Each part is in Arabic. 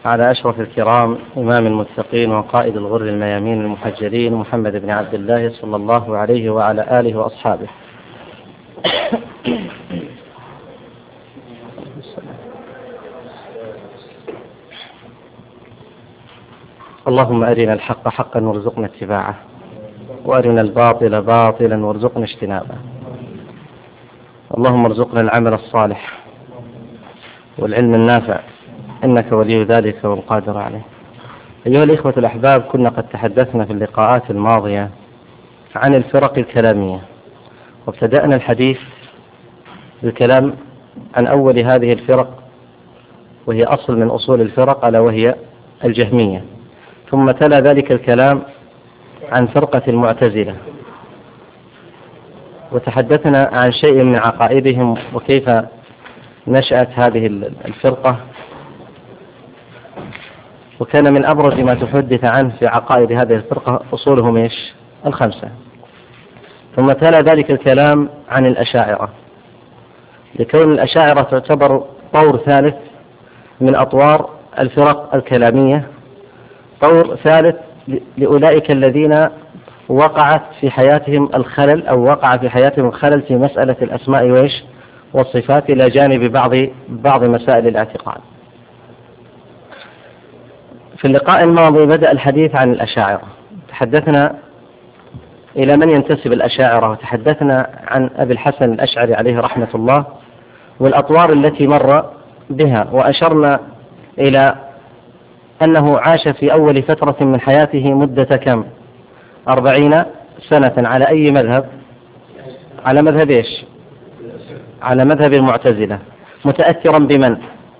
على أشرف الكرام إمام المتقين وقائد الغر الميامين المحجلين محمد بن عبد الله صلى الله عليه وعلى آله وأصحابه. اللهم أرنا الحق حقا وارزقنا اتباعه، وأرنا الباطل باطلا وارزقنا اجتنابه. اللهم ارزقنا العمل الصالح والعلم النافع، إنك ولي ذلك والقادر عليه. أيها الإخوة الأحباب، كنا قد تحدثنا في اللقاءات الماضية عن الفرق الكلامية، وابتدأنا الحديث بالكلام عن أول هذه الفرق، وهي أصل من أصول الفرق، ألا وهي الجهمية. ثم تلا ذلك الكلام عن فرقة المعتزلة، وتحدثنا عن شيء من عقائدهم وكيف نشأت هذه الفرقة، وكان من أبرز ما تحدث عنه في عقائد هذه الفرقة أصولهم الخمسة. ثم تلا ذلك الكلام عن الأشاعرة، لكون الأشاعرة تعتبر طور ثالث من أطوار الفرق الكلامية، طور ثالث لأولئك الذين وقعت في حياتهم الخلل، أو وقع في حياتهم الخلل في مسألة الأسماء والصفات، إلى جانب بعض مسائل الاعتقاد. في اللقاء الماضي بدأ الحديث عن الأشاعرة، تحدثنا إلى من ينتسب الأشاعرة، وتحدثنا عن أبي الحسن الأشعري عليه رحمة الله والأطوار التي مر بها، وأشرنا إلى أنه عاش في أول فترة من حياته مدة 40 سنة على أي مذهب؟ على مذهب على مذهب المعتزلة، متأثرا بمن؟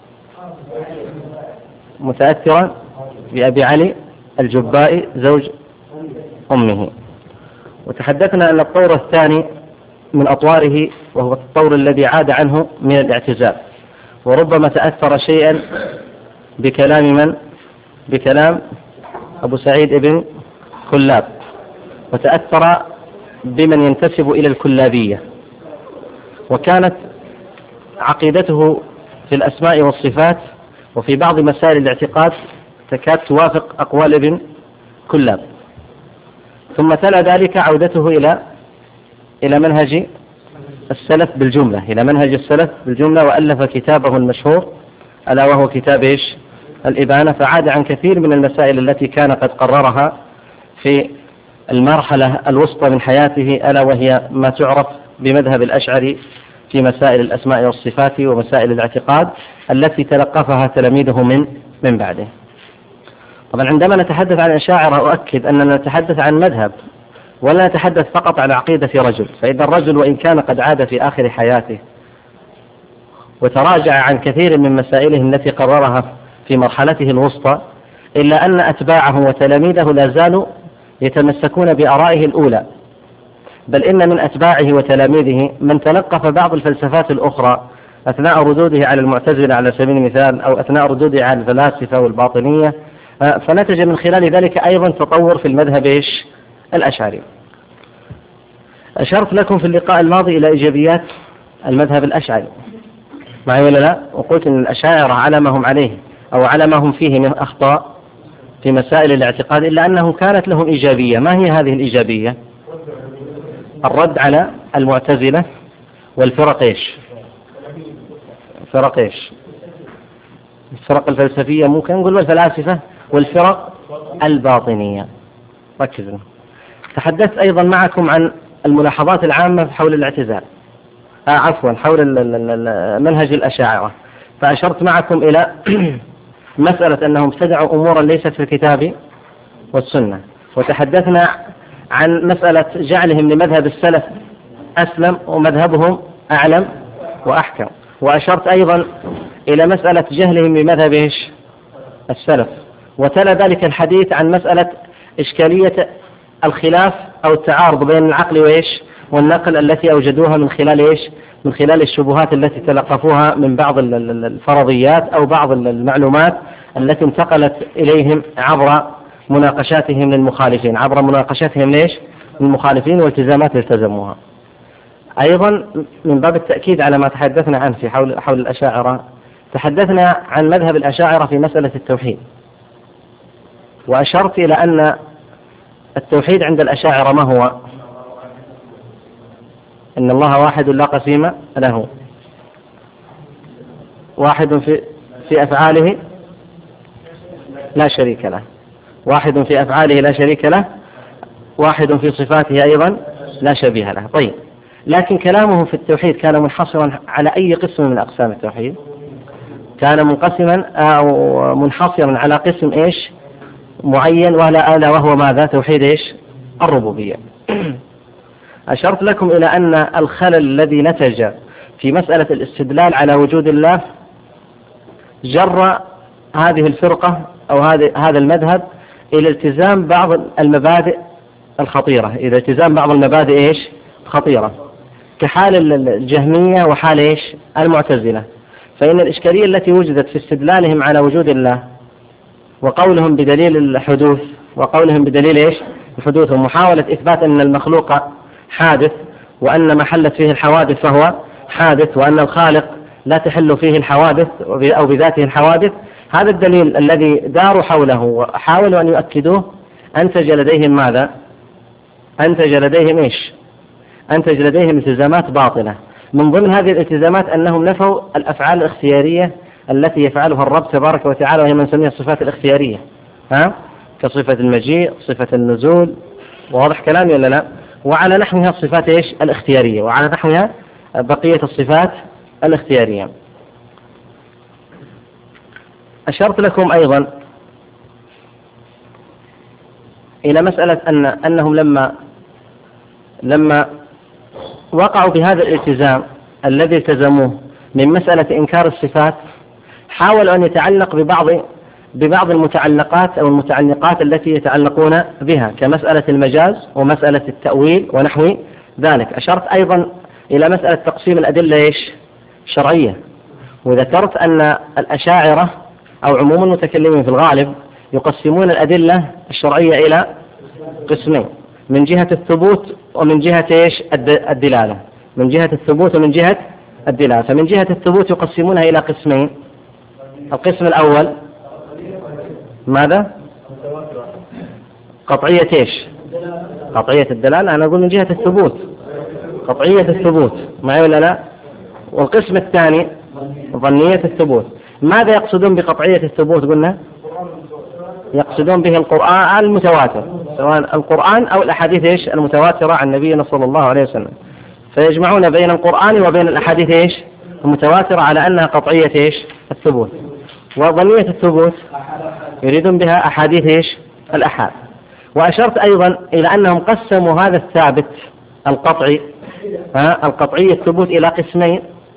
متأثرا بأبي علي الجبائي زوج أمه. وتحدثنا أن الطور الثاني من أطواره، وهو الطور الذي عاد عنه من الاعتزال، وربما تأثر شيئا بكلام من؟ بكلام أبو سعيد ابن كلاب، وتأثر بمن ينتسب إلى الكلابية، وكانت عقيدته في الأسماء والصفات وفي بعض مسائل الاعتقاد تكاد توافق أقوال ابن كلاب. ثم تلا ذلك عودته إلى منهج السلف بالجملة، إلى منهج السلف بالجملة، وألف كتابه المشهور ألا وهو كتاب الإبانة، فعاد عن كثير من المسائل التي كان قد قررها في المرحلة الوسطى من حياته، ألا وهي ما تعرف بمذهب الأشعري في مسائل الأسماء والصفات ومسائل الاعتقاد التي تلقفها تلاميذه من بعده. طبعا عندما نتحدث عن الأشاعرة أؤكد أننا نتحدث عن مذهب، ولا نتحدث فقط عن عقيدة رجل، فإذا الرجل وإن كان قد عاد في آخر حياته وتراجع عن كثير من مسائله التي قررها في مرحلته الوسطى، إلا أن أتباعه وتلاميذه لا زالوا يتمسكون بآرائه الأولى، بل إن من أتباعه وتلاميذه من تلقف بعض الفلسفات الأخرى أثناء ردوده على المعتزلة على سبيل المثال، أو أثناء ردوده على الفلاسفة والباطنية، فنتج من خلال ذلك أيضا تطور في المذهب الأشعري. أشرت لكم في اللقاء الماضي إلى إيجابيات المذهب الأشعري معي ولا لا؟ وقلت أن الأشاعرة على ما هم عليه أو على ما هم فيه من أخطاء في مسائل الاعتقاد، إلا أنه كانت لهم إيجابية. ما هي هذه الإيجابية؟ الرد على المعتزلة والفرق الفرق الفلسفية، ممكن نقول والفلاسفة، والفرق الباطنية. ركزوا. تحدثت أيضا معكم عن الملاحظات العامة حول الاعتزال، حول منهج الأشاعرة، فأشرت معكم إلى مسألة أنهم ابتدعوا أمورا ليست في الكتاب والسنة، وتحدثنا عن مسألة جعلهم لمذهب السلف أسلم ومذهبهم أعلم وأحكم، وأشرت أيضا إلى مسألة جهلهم بمذهب السلف، وتلا ذلك الحديث عن مسألة إشكالية الخلاف أو التعارض بين العقل والنقل التي أوجدوها من خلال الشبهات التي تلقفوها من بعض الفرضيات أو بعض المعلومات التي انتقلت إليهم عبر مناقشاتهم للمخالفين، للمخالفين والتزامات التزموها. أيضا من باب التأكيد على ما تحدثنا عنه في حول الأشاعرة، تحدثنا عن مذهب الأشاعرة في مسألة التوحيد، وأشرت إلى أن التوحيد عند الأشاعرة ما هو؟ إن الله واحد لا قسيم له، واحد في أفعاله لا شريك له، واحد في أفعاله لا شريك له، واحد في صفاته أيضا لا شبيه له. طيب، لكن كلامه في التوحيد كان منحصرا على أي قسم من أقسام التوحيد؟ كان منقسما أو منحصرا على قسم إيش معين، وهو ماذا؟ توحيد إيش؟ الربوبية. أشرت لكم إلى أن الخلل الذي نتج في مسألة الاستدلال على وجود الله جر هذه الفرقة أو هذا المذهب إلى التزام بعض المبادئ الخطيرة، إلى التزام بعض المبادئ إيش؟ خطيرة، كحال الجهمية وحال إيش؟ المعتزلة. فإن الإشكالية التي وجدت في استدلالهم على وجود الله وقولهم بدليل الحدوث، وقولهم بدليل إيش؟ الحدوث، ومحاولة إثبات أن المخلوق حادث، وأن ما حلت فيه الحوادث فهو حادث، وأن الخالق لا تحل فيه الحوادث أو بذاته الحوادث. هذا الدليل الذي داروا حوله وحاولوا أن يؤكدوه أنتج لديهم ماذا؟ أنتج لديهم إيش؟ أنتج لديهم التزامات باطلة. من ضمن هذه الالتزامات أنهم نفوا الأفعال الاختيارية التي يفعلها الرب تبارك وتعالى، وهي من نسميها الصفات الاختيارية، كصفة المجيء، صفة النزول، واضح كلامي ولا لا؟ وعلى نحوها الصفات إيش؟ الاختيارية، وعلى نحوها بقية الصفات الاختيارية. أشرت لكم أيضا إلى مسألة أنهم لما وقعوا بهذا الالتزام الذي التزموه من مسألة إنكار الصفات، حاولوا أن يتعلق ببعض المتعلقات أو المتعلقات التي يتعلقون بها، كمسألة المجاز ومسألة التأويل ونحو ذلك. أشرت أيضا إلى مسألة تقسيم الأدلة إيش؟ شرعية، وذكرت أن الأشاعرة أو عموم المتكلمين في الغالب يقسمون الأدلة الشرعية إلى قسمين، من جهة الثبوت ومن جهة إيش؟ الدلالة، من جهة الثبوت ومن جهة الدلالة. فمن جهة الثبوت يقسمونها إلى قسمين. القسم الأول ماذا؟ قطعية إيش؟ قطعية الدلالة. أنا أقول من جهة الثبوت، قطعية الثبوت، معي ولا لا؟ والقسم الثاني ظنية الثبوت. ماذا يقصدون بقطعية الثبوت؟ قلنا يقصدون به القرآن المتواتر، سواء القرآن أو الأحاديث إيش؟ المتواترة عن نبينا صلى الله عليه وسلم. فيجمعون بين القرآن وبين الأحاديث إيش؟ المتواترة على أنها قطعية إيش؟ الثبوت. وظنية الثبوت يريدون بها أحاديث إيش؟ الأحاد. وأشرت أيضا إلى أنهم قسموا هذا الثابت القطعي، القطعية الثبوت، إلى قسمين،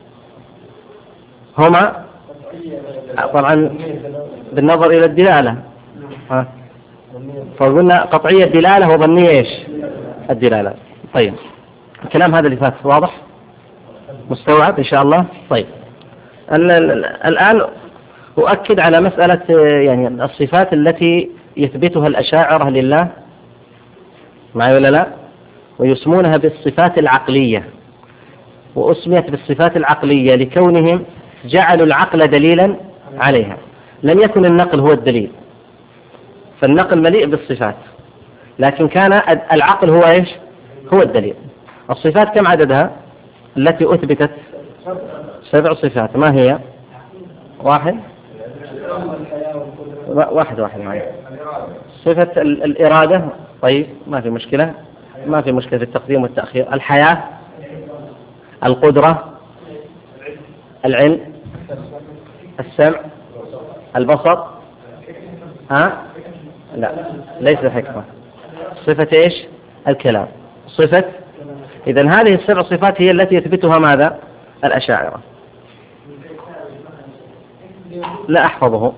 هما طبعا بالنظر إلى الدلالة، فقلنا قطعية الدلالة وظنية إيش؟ الدلالة. طيب، الكلام هذا اللي فات واضح؟ مستوعب إن شاء الله؟ طيب، الآن أؤكد على مسألة يعني الصفات التي يثبتها الأشاعرة لله، معي ولا لا؟ ويسمونها بالصفات العقلية، وأسميت بالصفات العقلية لكونهم جعلوا العقل دليلا عليها. لم يكن النقل هو الدليل، فالنقل مليء بالصفات، لكن كان العقل هو إيش؟ هو الدليل. الصفات كم عددها التي أثبتت؟ 7 صفات. ما هي؟ واحد معي. صفة الإرادة، طيب ما في مشكلة، ما في مشكلة في التقديم والتأخير. الحياة، القدرة، العلم، السمع، البصر، لا ليس الحكمة. صفة إيش؟ الكلام. صفة، إذن هذه ال7 صفات هي التي يثبتها ماذا؟ الأشاعرة. لا أحفظه،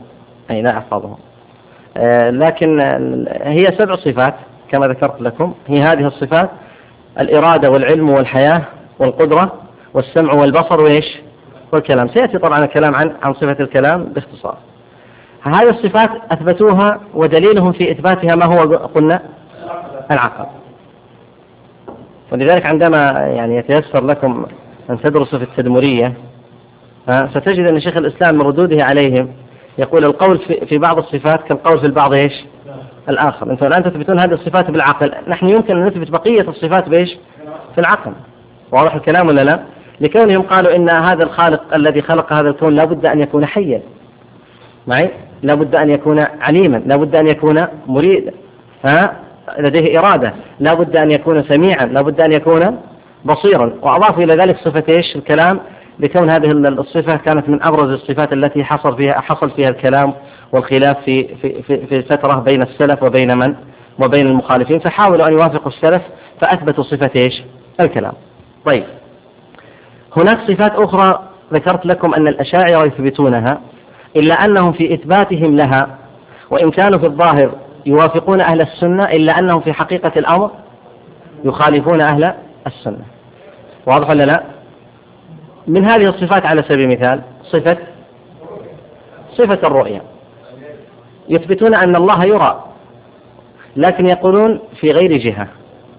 لكن هي 7 صفات كما ذكرت لكم. هي هذه الصفات: الإرادة والعلم والحياة والقدرة والسمع والبصر وإيش؟ والكلام. سيأتي طبعا الكلام عن صفة الكلام باختصار. هذه الصفات أثبتوها، ودليلهم في إثباتها ما هو؟ قلنا العقل. ولذلك عندما يعني يتيسر لكم أن تدرسوا في التدمرية ستجد أن شيخ الإسلام من ردوده عليهم يقول القول في بعض الصفات كالقول في البعض إيش الآخر. أنتم الآن تثبتون هذه الصفات بالعقل، نحن يمكن أن نثبت بقية الصفات بإيش في العقل. واضح الكلام ولا لا؟ لكونهم قالوا إن هذا الخالق الذي خلق هذا الكون لا بد أن يكون حيا معي، لا بد أن يكون عليما، لا بد أن يكون مريدا، لديه إرادة، لا بد أن يكون سميعا، لا بد أن يكون بصيرا. وأضافوا إلى ذلك صفة إيش الكلام، لكون هذه الصفة كانت من أبرز الصفات التي حصل فيها الكلام والخلاف في فترة بين السلف وبين المخالفين، فحاولوا أن يوافقوا السلف فأثبتوا صفة إيش الكلام. طيب، هناك صفات أخرى ذكرت لكم أن الأشاعرة يثبتونها، إلا أنهم في إثباتهم لها وإن كانوا في الظاهر يوافقون أهل السنة، إلا أنهم في حقيقة الأمر يخالفون أهل السنة. واضح ولا لا؟ من هذه الصفات على سبيل المثال صفة الرؤية، يثبتون أن الله يرى، لكن يقولون في غير جهة،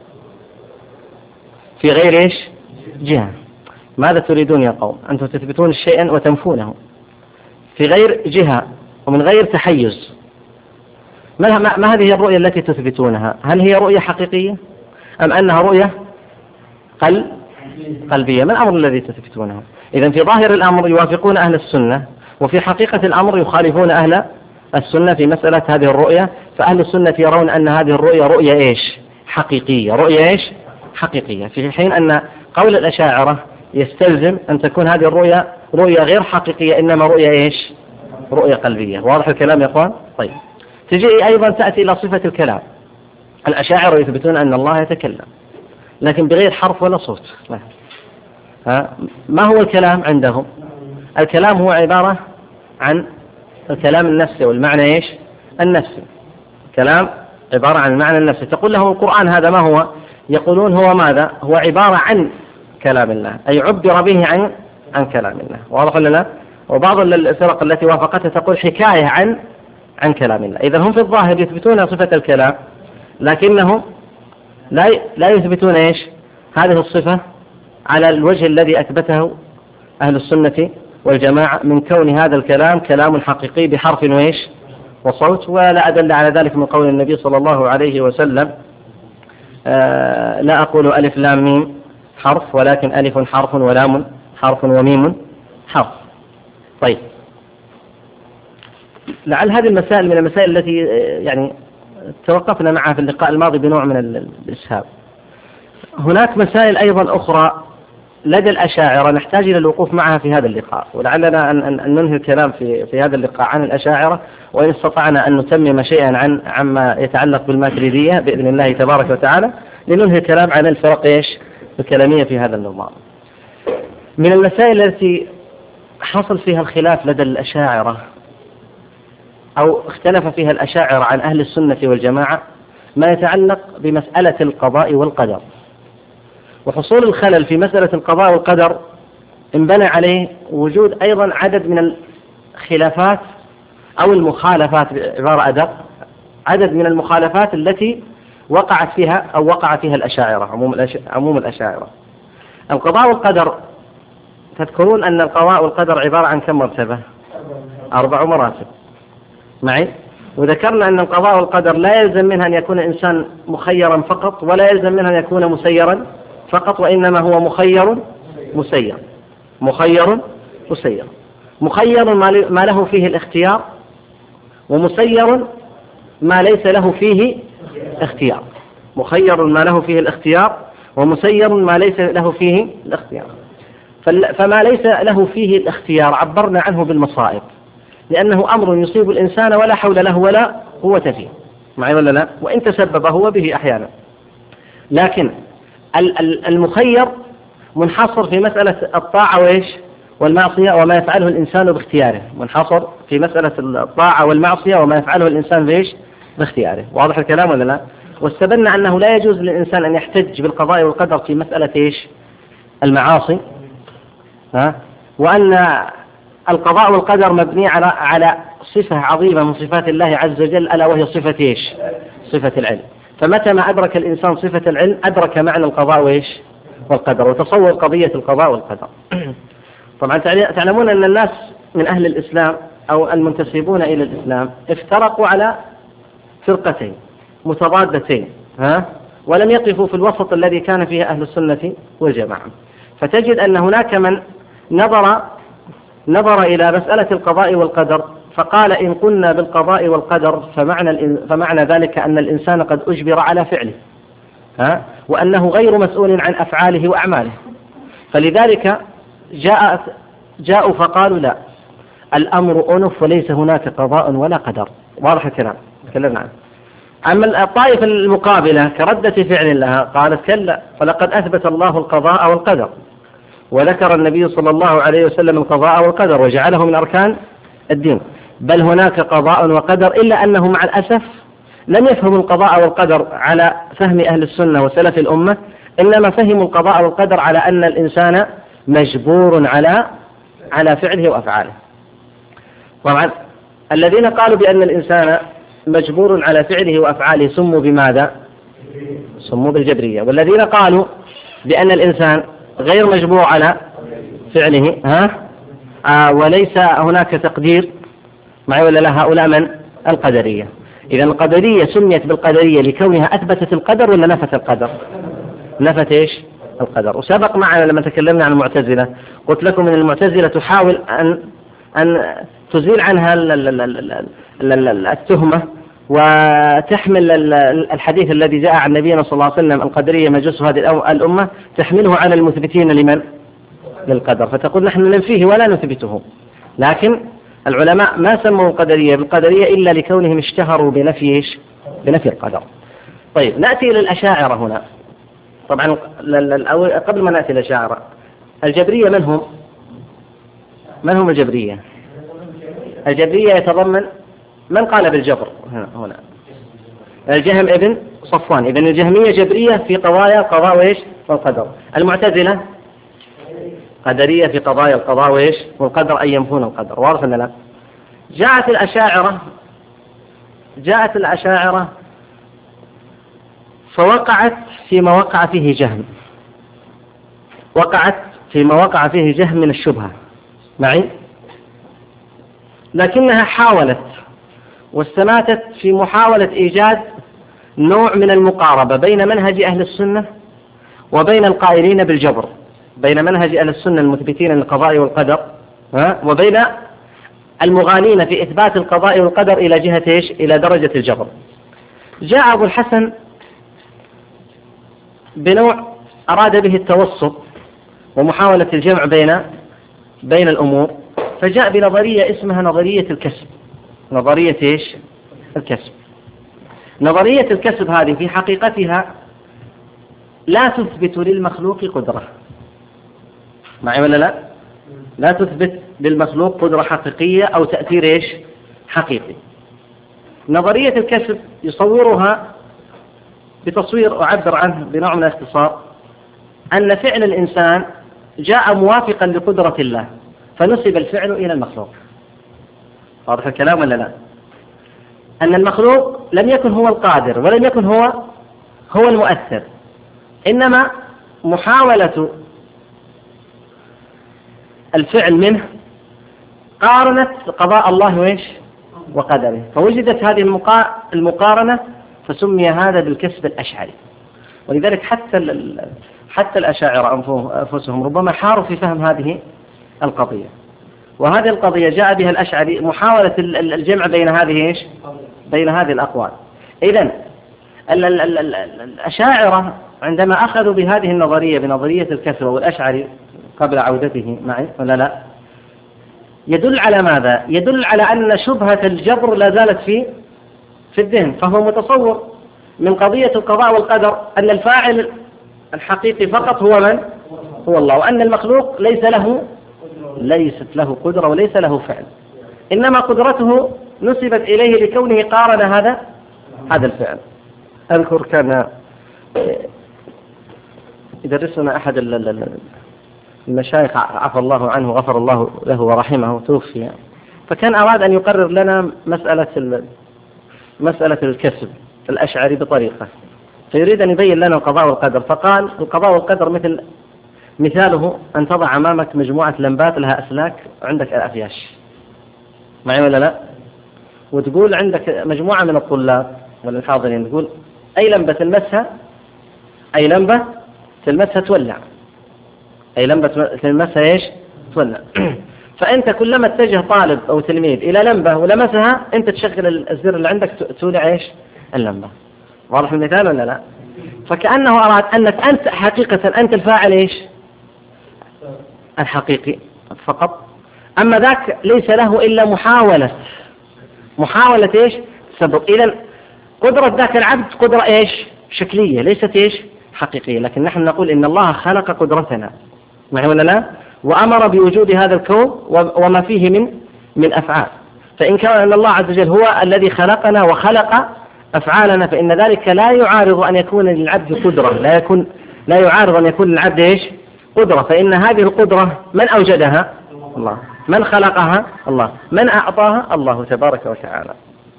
في غير إيش جهة. ماذا تريدون يا قوم؟ أنتم تثبتون الشيء وتنفونه في غير جهة ومن غير تحيز. ما هذه الرؤية التي تثبتونها؟ هل هي رؤية حقيقية أم أنها رؤية قلبية؟ ما الأمر الذي تثبتونه؟ إذن في ظاهر الأمر يوافقون أهل السنة، وفي حقيقة الأمر يخالفون أهل السنة في مسألة هذه الرؤية. فأهل السنة يرون أن هذه الرؤية رؤية إيش حقيقية، رؤية إيش حقيقية، في حين أن قول الأشاعرة يستلزم أن تكون هذه الرؤية رؤية غير حقيقية، إنما رؤية إيش رؤية قلبية. واضح الكلام يا أخوان؟ طيب، تجي أيضا تأتي إلى صفة الكلام. الأشاعرة يثبتون أن الله يتكلم لكن بغير حرف ولا صوت. ما هو الكلام عندهم؟ الكلام هو عبارة عن الكلام النفسي والمعنى إيش النفسي. الكلام عبارة عن المعنى النفسي. تقول لهم القرآن هذا ما هو؟ يقولون هو ماذا؟ هو عبارة عن كلام الله، أي عبر به عن كلام الله. واضح ولا لا؟ وبعض الفرق التي وافقتها تقول حكاية عن كلام الله. إذا هم في الظاهر يثبتون صفة الكلام، لكنهم لا يثبتون إيش هذه الصفة على الوجه الذي أثبته أهل السنة والجماعة، من كون هذا الكلام كلام حقيقي بحرف وإيش وصوت. ولا أدل على ذلك من قول النبي صلى الله عليه وسلم لا أقول ألف لام ميم حرف، ولكن ألف حرف ولام حرف وميم حرف. طيب، لعل هذه المسائل من المسائل التي يعني توقفنا معها في اللقاء الماضي بنوع من الإسهاب. هناك مسائل أيضا أخرى لدى الأشاعرة نحتاج إلى الوقوف معها في هذا اللقاء، ولعلنا أن ننهي الكلام في هذا اللقاء عن الأشاعرة، وإن استطعنا أن نتمم شيئا عما يتعلق بالماتريدية بإذن الله تبارك وتعالى، لننهي الكلام عن الفرق إيش الكلامية في هذا النظام. من المسائل التي حصل فيها الخلاف لدى الأشاعرة أو اختلف فيها الأشاعرة عن أهل السنة والجماعة ما يتعلق بمسألة القضاء والقدر. وحصول الخلل في مسألة القضاء والقدر انبنى عليه وجود أيضا عدد من الخلافات أو المخالفات بعبارة أدق، عدد من المخالفات التي وقع فيها الأشاعرة، عموم الأشاعرة. القضاء والقدر، تذكرون أن القضاء والقدر عبارة عن كم مرتبة؟ 4 مراتب معي. وذكرنا أن القضاء والقدر لا يلزم منها أن يكون الإنسان مخيرا فقط، ولا يلزم منها أن يكون مسيرا فقط، وإنما هو مخير مسير. مخير ما له فيه الاختيار، ومسير ما ليس له فيه اختيار. مخير ما له فيه الاختيار، ومسير ما ليس له فيه الاختيار. فما ليس له فيه الاختيار عبرنا عنه بالمصائب، لأنه أمر يصيب الإنسان ولا حول له ولا قوة فيه، معي ولا لا؟ وإن تسبب هو به أحيانا. لكن المخير منحصر في مسألة الطاعة وإيش والمعصية وما يفعله الإنسان باختياره، منحصر في مسألة الطاعة والمعصية وما يفعله الإنسان بإيش باختياره. واضح الكلام ولا لا؟ واستبنا أنه لا يجوز للإنسان أن يحتج بالقضاء والقدر في مسألة إيش المعاصي، وأن القضاء والقدر مبني على صفة عظيمة من صفات الله عز وجل، ألا وهي صفة إيش؟ صفة العلم. فمتى ما أدرك الإنسان صفة العلم أدرك معنى القضاء وإيش والقدر، وتصور قضية القضاء والقدر. طبعا تعلمون أن الناس من أهل الإسلام أو المنتسبون إلى الإسلام افترقوا على فرقتين متضادتين، ولم يقفوا في الوسط الذي كان فيه أهل السنة والجماعة. فتجد أن هناك من نظر إلى مسألة القضاء والقدر فقال إن قلنا بالقضاء والقدر فمعنى ذلك أن الإنسان قد أجبر على فعله، وأنه غير مسؤول عن أفعاله وأعماله. فلذلك جاءوا فقالوا لا، الأمر أنف وليس هناك قضاء ولا قدر. واضح الكلام، تكلمنا عنه. أما الطائفة المقابلة كردة فعل لها قالت كلا، فلقد أثبت الله القضاء والقدر، وذكر النبي صلى الله عليه وسلم القضاء والقدر وجعله من أركان الدين، بل هناك قضاء وقدر، إلا أنه مع الأسف لم يفهموا القضاء والقدر على فهم أهل السنة وسلف الأمة، إنما فهموا القضاء والقدر على أن الإنسان مجبور على فعله وأفعاله. طبعا الذين قالوا بأن الإنسان مجبور على فعله وأفعاله سموا بماذا؟ سموا بالجبرية. والذين قالوا بأن الإنسان غير مجبور على فعله وليس هناك تقدير معي ولا لا، هؤلاء من؟ القدرية. إذا القدرية سميت بالقدرية لكونها أثبتت القدر ولا نفت القدر؟ نفت إيش؟ القدر. وسبق معنا لما تكلمنا عن المعتزلة قلت لكم أن المعتزلة تحاول أن تزيل عنها التهمة وتحمل الحديث الذي جاء عن نبينا صلى الله عليه وسلم القدرية مجوس هذه الأمة، تحمله على المثبتين لمن؟ للقدر، فتقول نحن ننفيه ولا نثبته. لكن العلماء ما سموا القدرية بالقدرية إلا لكونهم اشتهروا بنفي القدر. طيب نأتي إلى الأشاعرة هنا. طبعا قبل ما نأتي الأشاعرة، الجبرية من هم الجبرية؟ الجبرية يتضمن من قال بالجبر هنا؟ الجهم ابن صفوان. ابن الجهمية جبرية في قضايا القضاء وإيش؟ والقدر. المعتزلة قدرية في قضايا القضاء وإيش؟ والقدر، أن ينفون القدر. واضح ولا لا؟ جاءت الأشاعرة فوقعت فيما وقع فيه جهم، من الشبهة معي، لكنها حاولت واستماتت في محاولة إيجاد نوع من المقاربة بين منهج أهل السنة وبين القائلين بالجبر، بين منهج أهل السنة المثبتين للقضاء والقدر وبين المغالين في إثبات القضاء والقدر إلى جهة إيش؟ إلى درجة الجبر. جاء أبو الحسن بنوع أراد به التوسط ومحاولة الجمع بين الأمور، فجاء بنظرية اسمها نظرية الكسب. نظرية إيش؟ الكسب. نظرية الكسب هذه في حقيقتها لا تثبت للمخلوق قدرة، معي ولا لا؟ لا تثبت للمخلوق قدرة حقيقية أو تأثير إيش؟ حقيقي. نظرية الكسب يصورها بتصوير أعبر عنه بنوع من الاختصار، أن فعل الإنسان جاء موافقا لقدرة الله فنسب الفعل إلى المخلوق. واضح الكلام ولا لا؟ أن المخلوق لم يكن هو القادر ولم يكن هو المؤثر، إنما محاولة الفعل منه قارنت قضاء الله وإيش؟ وقدره، فوجدت هذه المقارنة، فسمي هذا بالكسب الأشعري. ولذلك حتى الأشاعرة أنفسهم ربما حاروا في فهم هذه القضية. وهذه القضية جاء بها الأشعري محاولة الجمع بين هذه الأقوال. إذن الأشاعرة عندما أخذوا بهذه النظرية بنظرية الكسب، والأشعري قبل عودته معي ولا لا، يدل على ماذا؟ يدل على أن شبهة الجبر لا زالت في الذهن، فهو متصور من قضية القضاء والقدر أن الفاعل الحقيقي فقط هو من؟ هو الله، وأن المخلوق ليست له قدرة وليس له فعل، إنما قدرته نسبت إليه لكونه قارن هذا الفعل. أذكر كان يدرسنا أحد المشايخ عفى الله عنه غفر الله له ورحمه، توفي، فكان أراد أن يقرر لنا مسألة الكسب الأشعري بطريقة، فيريد أن يبين لنا القضاء والقدر، فقال القضاء والقدر مثاله أن تضع أمامك مجموعة لمبات لها أسلاك وعندك الأفياش، معي ولا لا؟ وتقول عندك مجموعة من الطلاب ولا الحاضرين، تقول أي لمبة تلمسها تولع، أي لمبة تلمسها إيش؟ تولع. فأنت كلما اتجه طالب أو تلميذ إلى لمبة ولمسها، أنت تشغل الزر اللي عندك تولع إيش؟ اللمبة. واضح المثال ولا لا؟ فكأنه أراد أنك أنت حقيقة أنت الفاعل إيش؟ الحقيقي فقط، أما ذاك ليس له إلا محاولة إيش؟ سبب. إذن قدرة ذاك العبد قدرة إيش؟ شكلية، ليست إيش؟ حقيقية. لكن نحن نقول إن الله خلق قدرتنا، معي ولا لا؟ وأمر بوجود هذا الكون وما فيه من أفعال. فإن كان أن الله عز وجل هو الذي خلقنا وخلق أفعالنا، فإن ذلك لا يعارض أن يكون للعبد قدرة، لا يعارض أن يكون للعبد إيش؟ قدرة. فإن هذه القدرة من أوجدها؟ الله. من خلقها؟ الله. من أعطاها؟ الله تبارك وتعالى.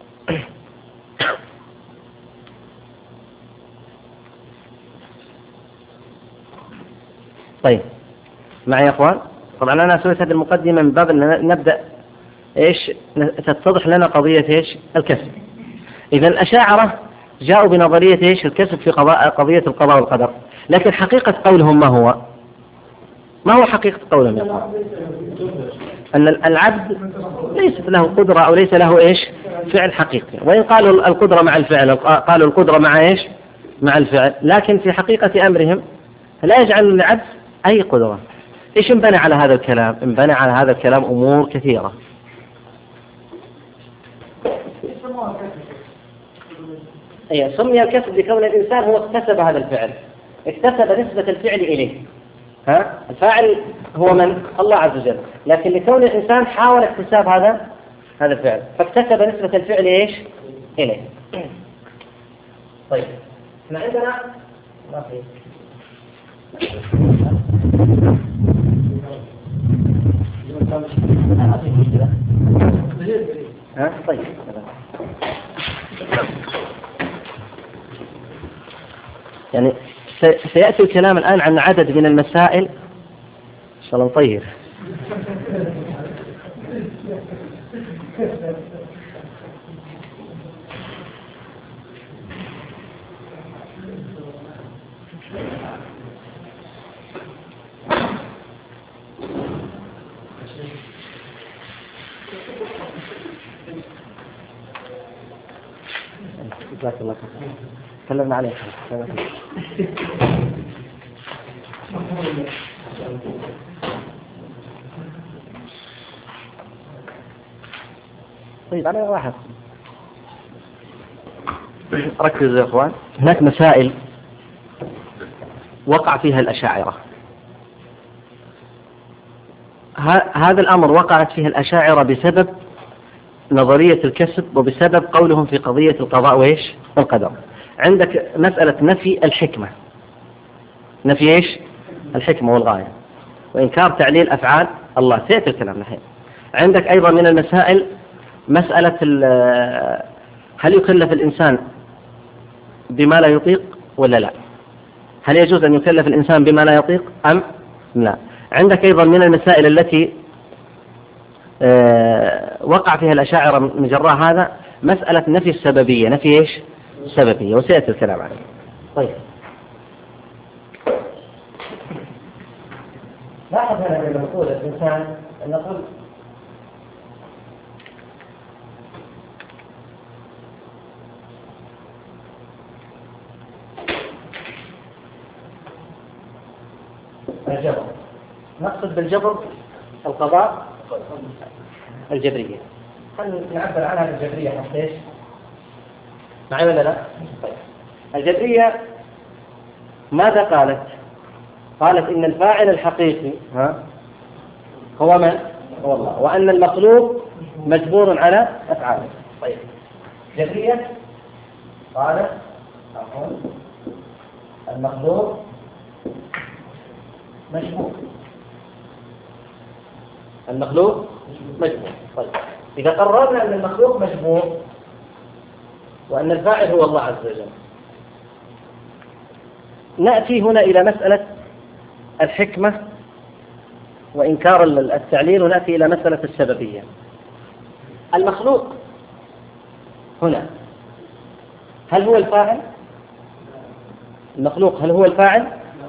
طيب معي يا أخوان؟ طبعا أنا سويت هذه المقدمة من باب أن نبدأ إيش؟ تتضح لنا قضية إيش؟ الكسب. إذا الأشاعرة جاءوا بنظرية إيش؟ الكسب في قضية القضاء والقدر. لكن حقيقة قولهم ما هو حقيقة قولهم يا أخوان؟ أن العبد ليست له قدرة أو ليس له إيش؟ فعل حقيقي. وإن قالوا القدرة مع الفعل، قالوا القدرة مع إيش؟ مع الفعل. لكن في حقيقة أمرهم لا يجعل العبد أي قدرة. إيش انبنى على هذا الكلام؟ انبنى على هذا الكلام أمور كثيرة. سمي الكسب لكون الإنسان هو اكتسب هذا الفعل، اكتسب نسبة الفعل إليه. الفاعل هو من؟ الله عز وجل. لكن لكون الإنسان حاول اكتساب هذا الفعل، فاكتسب نسبة الفعل إيش؟ إليه. طيب احنا عندنا ما في طيب يعني سيأتي الكلام الآن عن عدد من المسائل إن شاء الله نطير. جزاك الله خير. تكلمنا عليه. طيب على واحد ركزوا يا اخوان. هناك مسائل وقع فيها الأشاعرة. هذا الأمر وقعت فيه الأشاعرة بسبب نظرية الكسب وبسبب قولهم في قضية القضاء وإيش؟ والقدر. عندك مسألة نفي الحكمة، نفي إيش؟ الحكمة والغاية، وإنكار تعليل أفعال الله. سيأتي الكلام نحن. عندك أيضا من المسائل مسألة هل يكلف الإنسان بما لا يطيق ولا لا؟ هل يجوز أن يكلف الإنسان بما لا يطيق أم لا؟ عندك أيضا من المسائل التي وقع فيها الأشاعرة من جراء هذا مسألة نفي السببية، نفي إيش؟ السببية، وسيأتي الكلام عنه. طيب لاحظ هنا لما نقول الإنسان نقول الجبر، نقصد بالجبر القضاء الجبرية. خلينا نعبر عنها بالجبرية حتى إيش؟ معي ولا لا؟ طيب الجبرية ماذا قالت؟ قالت إن الفاعل الحقيقي هو من؟ هو الله، وأن المخلوق مجبور على أفعاله. طيب جبرية قالت المخلوق مجبور، المخلوق مجبور. طيب إذا قررنا أن المخلوق مجبور وأن الفاعل هو الله عز وجل، نأتي هنا إلى مسألة الحكمة وإنكار التعليل، ونأتي إلى مسألة السببية. المخلوق هنا هل هو الفاعل؟ المخلوق هل هو الفاعل؟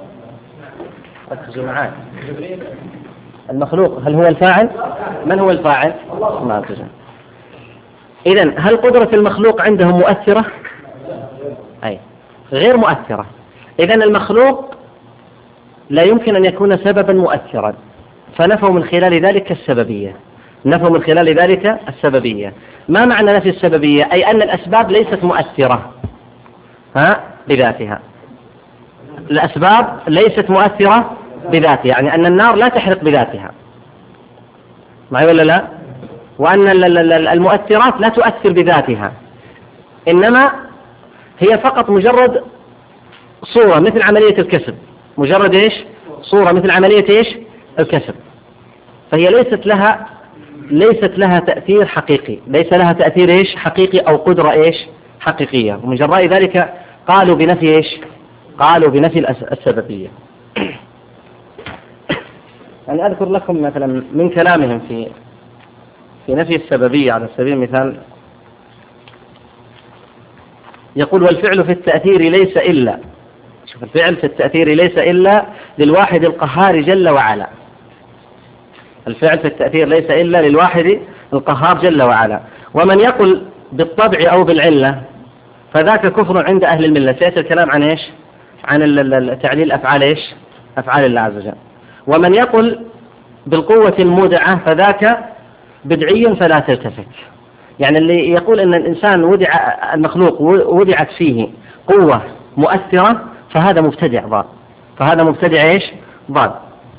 ركزوا معاي. المخلوق هل هو الفاعل؟ من هو الفاعل؟ الله. إذن هل قدرة المخلوق عندهم مؤثرة؟ أي غير مؤثرة. إذن المخلوق لا يمكن أن يكون سببا مؤثرا، فنفوا من خلال ذلك السببية. نفوا من خلال ذلك السببية. ما معنى نفي السببية؟ أي أن الأسباب ليست مؤثرة بذاتها. الأسباب ليست مؤثرة بذاتها، يعني أن النار لا تحرق بذاتها، معي ولا لا؟ وأن المؤثرات لا تؤثر بذاتها، إنما هي فقط مجرد صورة مثل عملية الكسب، مجرد إيش؟ صورة مثل عملية إيش؟ الكسب. فهي ليست لها تأثير حقيقي، ليس لها تأثير إيش؟ حقيقي أو قدرة إيش؟ حقيقية. ومن جراء ذلك قالوا بنفي إيش؟ قالوا بنفي السببية. يعني أذكر لكم مثلا من كلامهم في نفي السببية على سبيل المثال، يقول: والفعل في التأثير ليس إلا، شوف، الفعل في التأثير ليس إلا للواحد القهار جل وعلا. الفعل في التأثير ليس إلا للواحد القهار جل وعلا. ومن يقل بالطبع أو بالعلة فذاك كفر عند أهل الملة. سيأتي الكلام عن إيش؟ عن تعليل أفعال إيش؟ أفعال الله عز وجل. ومن يقل بالقوة المودعة فذاك بدعي فلا تلتفت. يعني اللي يقول أن الإنسان المخلوق وضعت فيه قوة مؤثرة فهذا مبتدع ضال، فهذا مبتدع إيش؟ ضال.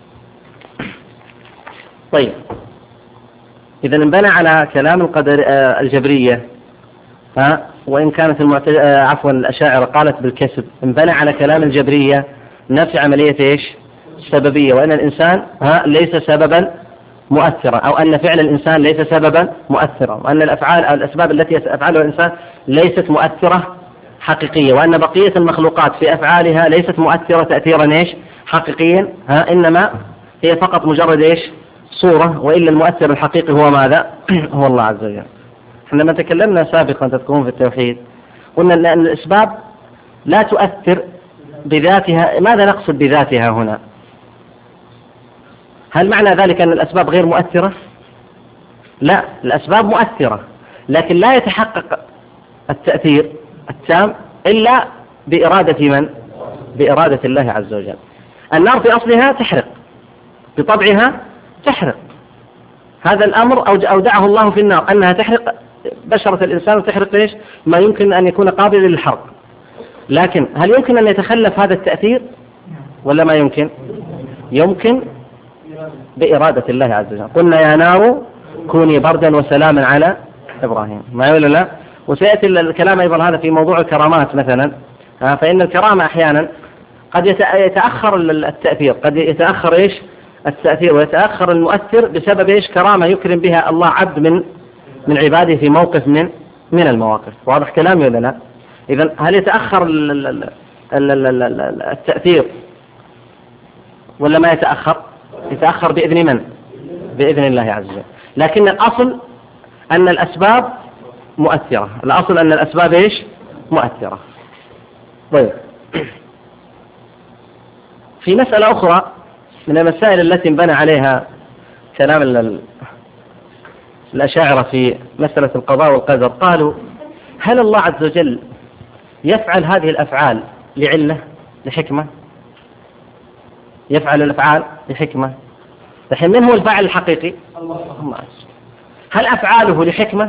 طيب، إذا انبنى على كلام الجبرية، وإن كانت الأشاعرة قالت بالكسب، انبنى على كلام الجبرية نفي عملية إيش؟ السببية، وأن الإنسان ليس سببا مؤثرا، أو أن فعل الإنسان ليس سببا مؤثرا، وأن الأفعال أو الأسباب التي يفعلها الإنسان ليست مؤثرة حقيقية، وأن بقية المخلوقات في أفعالها ليست مؤثرة تأثيرا إيش؟ حقيقيا، إنما هي فقط مجرد إيش؟ صورة. وإلا المؤثر الحقيقي هو ماذا؟ هو الله عز وجل. لما تكلمنا سابقا تذكرون في التوحيد قلنا أن الأسباب لا تؤثر بذاتها. ماذا نقصد بذاتها هنا؟ هل معنى ذلك أن الأسباب غير مؤثرة؟ لا، الأسباب مؤثرة، لكن لا يتحقق التأثير التام إلا بإرادة من؟ بإرادة الله عز وجل. النار في أصلها تحرق، بطبعها تحرق. هذا الأمر أودعه الله في النار، أنها تحرق بشرة الإنسان وتحرق إيش؟ ما يمكن أن يكون قابل للحرق. لكن هل يمكن أن يتخلف هذا التأثير ولا ما يمكن؟ يمكن بإرادة الله عز وجل. قلنا يا نار كوني بردا وسلاما على إبراهيم، ما ولا لا؟ وسيأتي الكلام أيضا هذا في موضوع الكرامات مثلا. فإن الكرامة أحيانا قد يتأخر التأثير، قد يتأخر إيش؟ التأثير، ويتأخر المؤثر بسبب إيش؟ كرامة يكرم بها الله عبد من عباده في موقف من المواقف. واضح كلامي ولا لا؟ إذن هل يتأخر التأثير ولا ما يتأخر؟ يتأخر بإذن من؟ بإذن الله عز وجل. لكن الأصل أن الأسباب مؤثرة، الأصل أن الأسباب إيش؟ مؤثرة. طيب، في مسألة أخرى من المسائل التي انبنى عليها كلام الأشاعرة في مسألة القضاء والقدر، قالوا: هل الله عز وجل يفعل هذه الأفعال لعلة، لحكمة؟ يفعل الأفعال لحكمة. الحين من هو الفاعل الحقيقي؟ الله عز وجل. هل أفعاله لحكمة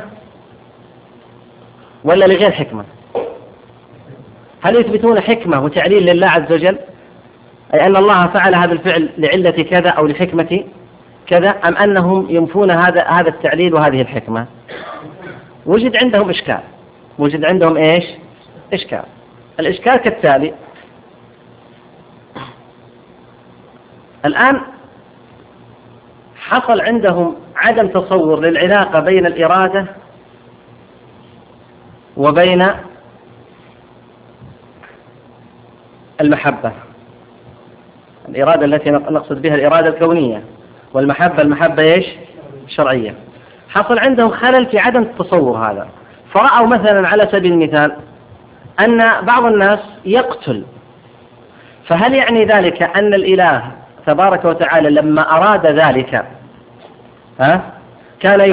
ولا لغير حكمة؟ هل يثبتون حكمة وتعليل لله عز وجل، أي أن الله فعل هذا الفعل لعلة كذا أو لحكمة كذا، أم أنهم ينفون هذا التعليل وهذه الحكمة؟ وجد عندهم إشكال. وجد عندهم إيش؟ إشكال. الإشكال كالتالي: الآن حصل عندهم عدم تصور للعلاقة بين الإرادة وبين المحبة. الإرادة التي نقصد بها الإرادة الكونية، والمحبة المحبة إيش؟ شرعية. حصل عندهم خلل في عدم التصور هذا، فرأوا مثلا على سبيل المثال أن بعض الناس يقتل، فهل يعني ذلك أن الإله تبارك وتعالى لما أراد ذلك كان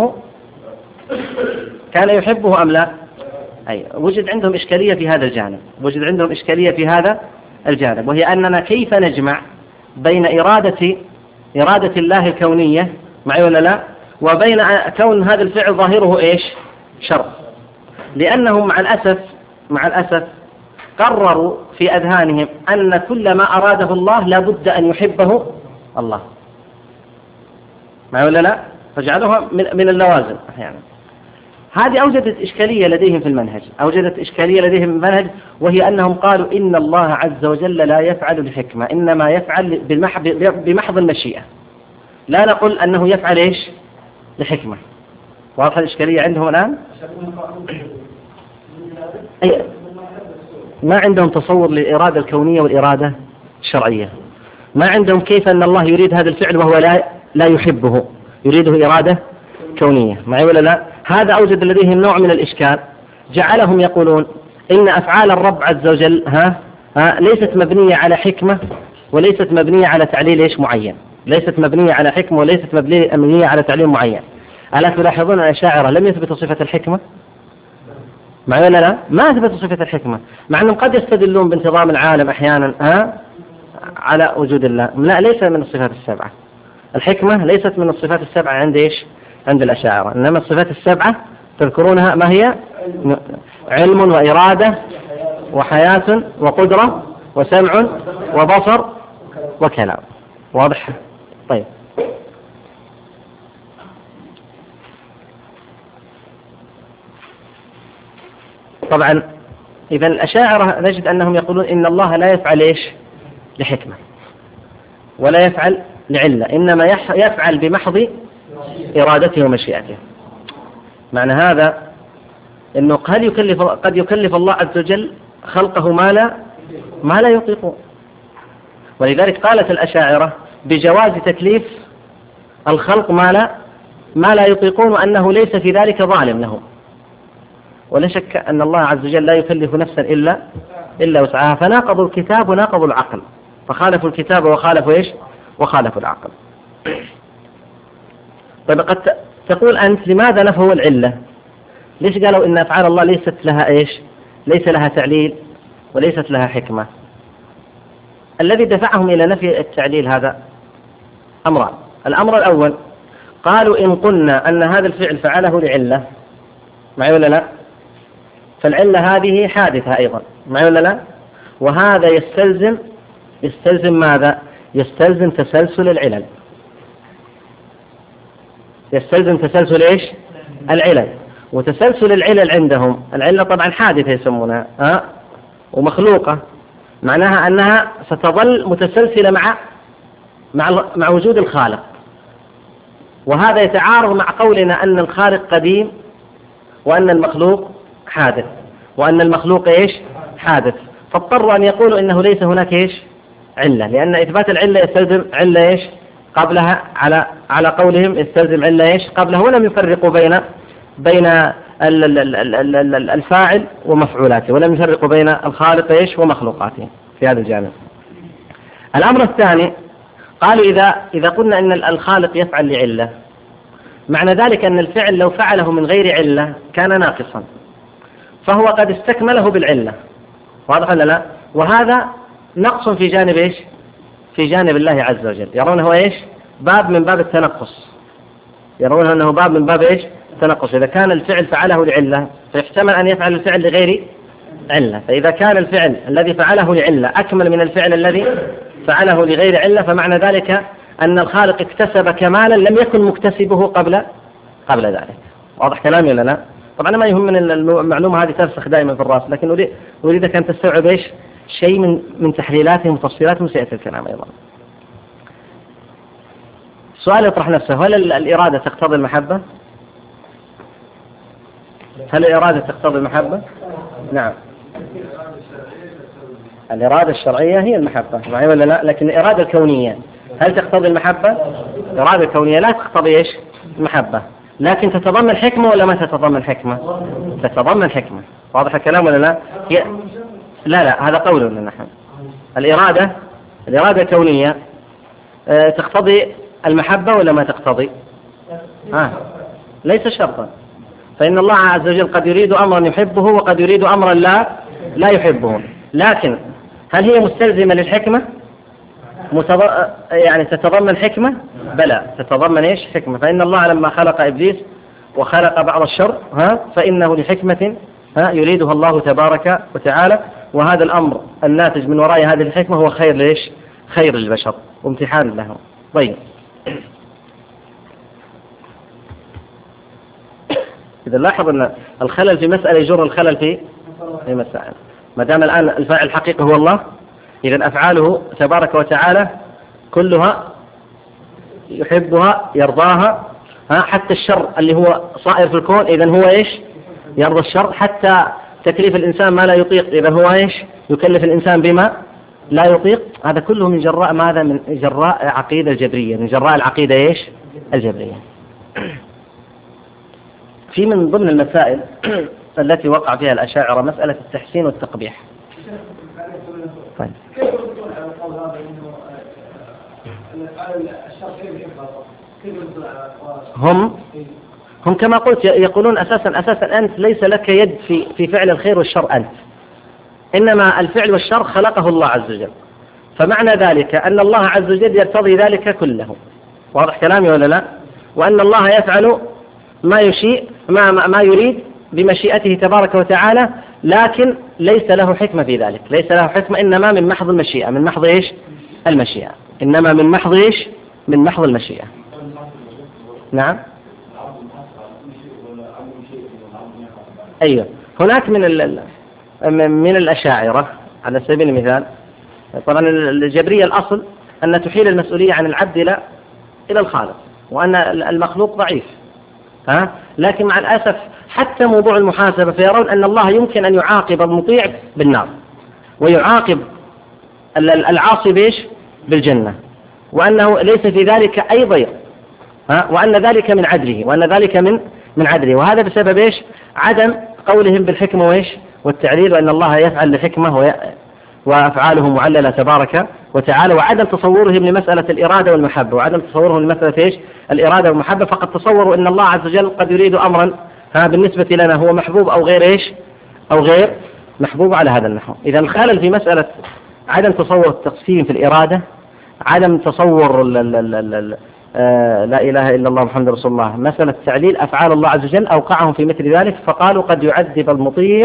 يحبه أم لا؟ أي وجد عندهم إشكالية في هذا الجانب، وهي أننا كيف نجمع بين إرادة الله الكونية معي ولا لا، وبين كون هذا الفعل ظاهره إيش؟ شر. لأنهم مع الأسف قرروا في أذهانهم أن كل ما أراده الله لا بد أن يحبه الله معي ولا لا، فجعلوها من اللوازم أحيانا. هذه أوجدت إشكالية لديهم في المنهج، وهي أنهم قالوا إن الله عز وجل لا يفعل لحكمة، إنما يفعل بمحض المشيئة، لا نقول أنه يفعل إيش؟ لحكمة. واضح الإشكالية عندهم الآن؟ ما عندهم تصور للإرادة الكونية والإرادة الشرعية، ما عندهم كيف أن الله يريد هذا الفعل وهو لا يحبه، يريده إرادة كونية معي ولا لا. هذا أوجد لديهم نوع من الإشكال، جعلهم يقولون إن أفعال الرب عز وجل ليست مبنية على حكمة وليست مبنية على تعليل إيش معين، ليست مبنية على حكمة وليست مبنية على تعليل معين. ألا تلاحظون الأشاعرة لم يثبتوا صفة الحكمة معي ولا لا؟ ما أثبتوا صفة الحكمة، مع أنهم قد يستدلون بانتظام العالم أحيانا على وجود الله. لا، ليس من الصفات السبعة. الحكمة ليست من الصفات السبعة عند إيش؟ عند الأشاعرة. إنما الصفات السبعة تذكرونها ما هي؟ علم وإرادة وحياة وقدرة وسمع وبصر وكلام. واضح؟ طيب، طبعا إذا الأشاعرة نجد أنهم يقولون إن الله لا يفعل إيش؟ لحكمة، ولا يفعل لعلة، إنما يفعل بمحض إرادته ومشيئته. معنى هذا أنه قد يكلف الله عز وجل خلقه ما لا يطيقون. ولذلك قالت الأشاعرة بجواز تكليف الخلق ما لا يطيقون، وأنه ليس في ذلك ظالم لهم. ولا شك أن الله عز وجل لا يكلف نفسا إلا وسعها، فناقضوا الكتاب وناقضوا العقل، فخالفوا الكتاب وخالفوا إيش؟ وخالفوا العقل. طيب، قد تقول أنت لماذا نفوا العلة؟ ليش قالوا إن أفعال الله ليست لها إيش؟ ليس لها تعليل وليست لها حكمة. الذي دفعهم إلى نفي التعليل هذا أمران. الأمر الأول، قالوا إن قلنا أن هذا الفعل فعله لعلة معي ولا لا، فالعلة هذه حادثة أيضا معي ولا لا، وهذا يستلزم ماذا؟ يستلزم تسلسل العلل، يستلزم تسلسل إيش؟ العلل. وتسلسل العلل عندهم، العلة طبعا حادثة يسمونها ومخلوقة، معناها أنها ستظل متسلسلة مع وجود الخالق، وهذا يتعارض مع قولنا أن الخالق قديم وأن المخلوق حادث، وأن المخلوق إيش؟ حادث. فاضطروا أن يقولوا إنه ليس هناك إيش؟ علة، لأن إثبات العلة يستلزم علة إيش؟ قبلها، على قولهم يستلزم علة إيش؟ قبلها، ولم يفرقوا بين الفاعل ومفعولاته، ولم يفرقوا بين الخالق إيش؟ ومخلوقاته في هذا الجانب. الأمر الثاني، قالوا إذا قلنا أن الخالق يفعل لعلة، معنى ذلك أن الفعل لو فعله من غير علة كان ناقصا، فهو قد استكمله بالعلة. واضح ولا لا؟ وهذا نقص في جانب إيش؟ في جانب الله عز وجل. يرونه إيش؟ باب من باب التنقص، يرونه أنه باب من باب إيش؟ التنقص. إذا كان الفعل فعله لعلة فيحتمل أن يفعل الفعل لغير علة، فإذا كان الفعل الذي فعله لعلة أكمل من الفعل الذي فعله لغير علة، فمعنى ذلك أن الخالق اكتسب كمالا لم يكن مكتسبه قبل ذلك. واضح كلامي ولا لا؟ طبعا ما يهم من المعلومة هذه ترسخ دائما في الرأس، لكن أريدك أن تستوعب إيش؟ شيء من تحليلاتهم وتفصيلاتهم سيأتي الكلام أيضا. السؤال يطرح نفسه، هل الإرادة تقتضي المحبة؟ هل الإرادة تقتضي المحبة؟ نعم. الإرادة الشرعية هي المحبة، معي ولا لا؟ لكن الإرادة الكونية هل تقتضي المحبة؟ الإرادة الكونية لا تقتضي إيش؟ المحبة، لكن تتضمن حكمة ولا ما تتضمن حكمة؟ تتضمن حكمة. واضح الكلام ولا لا؟ لا هذا قول لنا نحن. الإرادة الكونية تقتضي المحبة ولا ما تقتضي؟ ليس شرطا، فإن الله عز وجل قد يريد أمرا يحبه وقد يريد أمرا لا يحبه، لكن هل هي مستلزمة للحكمة؟ يعني تتضمن حكمة؟ بلى تتضمن إيش؟ حكمة. فإن الله لما خلق إبليس وخلق بعض الشر فإنه لحكمة يريدها الله تبارك وتعالى، وهذا الأمر الناتج من وراء هذه الحكمة هو خير ليش؟ خير للبشر وامتحان لهم. طيب، إذا لاحظ أن الخلل في مسألة يجر الخلل في مسائل. ما دام الآن الفاعل الحقيقي هو الله، إذا أفعاله تبارك وتعالى كلها يحبها يرضاها، حتى الشر اللي هو صائر في الكون إذا هو إيش؟ يرضى الشر. حتى تكليف الإنسان ما لا يطيق إذا هو إيش؟ يكلف الإنسان بما لا يطيق. هذا كله من جراء ماذا؟ من جراء عقيدة الجبرية، من جراء العقيدة إيش؟ الجبرية. في من ضمن المسائل التي وقع فيها الأشاعرة مسألة التحسين والتقبيح. طيب. هم كما قلت يقولون أساسا أنت ليس لك يد في فعل الخير والشر أنت، إنما الفعل والشر خلقه الله عز وجل، فمعنى ذلك أن الله عز وجل يرتضي ذلك كله. واضح كلامي ولا لا؟ وأن الله يفعل ما يشيء ما يريد بمشيئته تبارك وتعالى، لكن ليس له حكمة في ذلك، ليس له حكمة، إنما من محض المشيئة، من محض إيش؟ المشيئة، إنما من محض إيش؟ من محض المشيئة. نعم. أيوة، هناك من الأشاعرة على سبيل المثال، طبعا الجبرية الأصل أن تحيل المسؤولية عن العبد إلى الخالق، وأن المخلوق ضعيف، لكن مع الأسف حتى موضوع المحاسبة فيرون أن الله يمكن أن يعاقب المطيع بالنار ويعاقب العاصي بإيش؟ بالجنة، وأنه ليس في ذلك أي ضير، وأن ذلك من عدله، وأن ذلك من عدله، وهذا بسبب إيش؟ عدم قولهم بالحكمة وإيش؟ والتعليل، وأن الله يفعل لحكمة وأفعاله معللة تبارك وتعالى، وعدم تصورهم لمسألة الإرادة والمحبة، وعدم تصورهم لمسألة إيش؟ الإرادة والمحبة، فقد تصوروا أن الله عز وجل قد يريد أمرا بالنسبة لنا هو محبوب أو غير إيش؟ أو غير محبوب على هذا النحو. إذا الخلل في مسألة عدم تصور التقسيم في الإرادة، عدم تصور لا إله إلا الله محمد رسول الله، مسألة تعليل أفعال الله عز وجل أوقعهم في مثل ذلك، فقالوا قد يعذب المطيع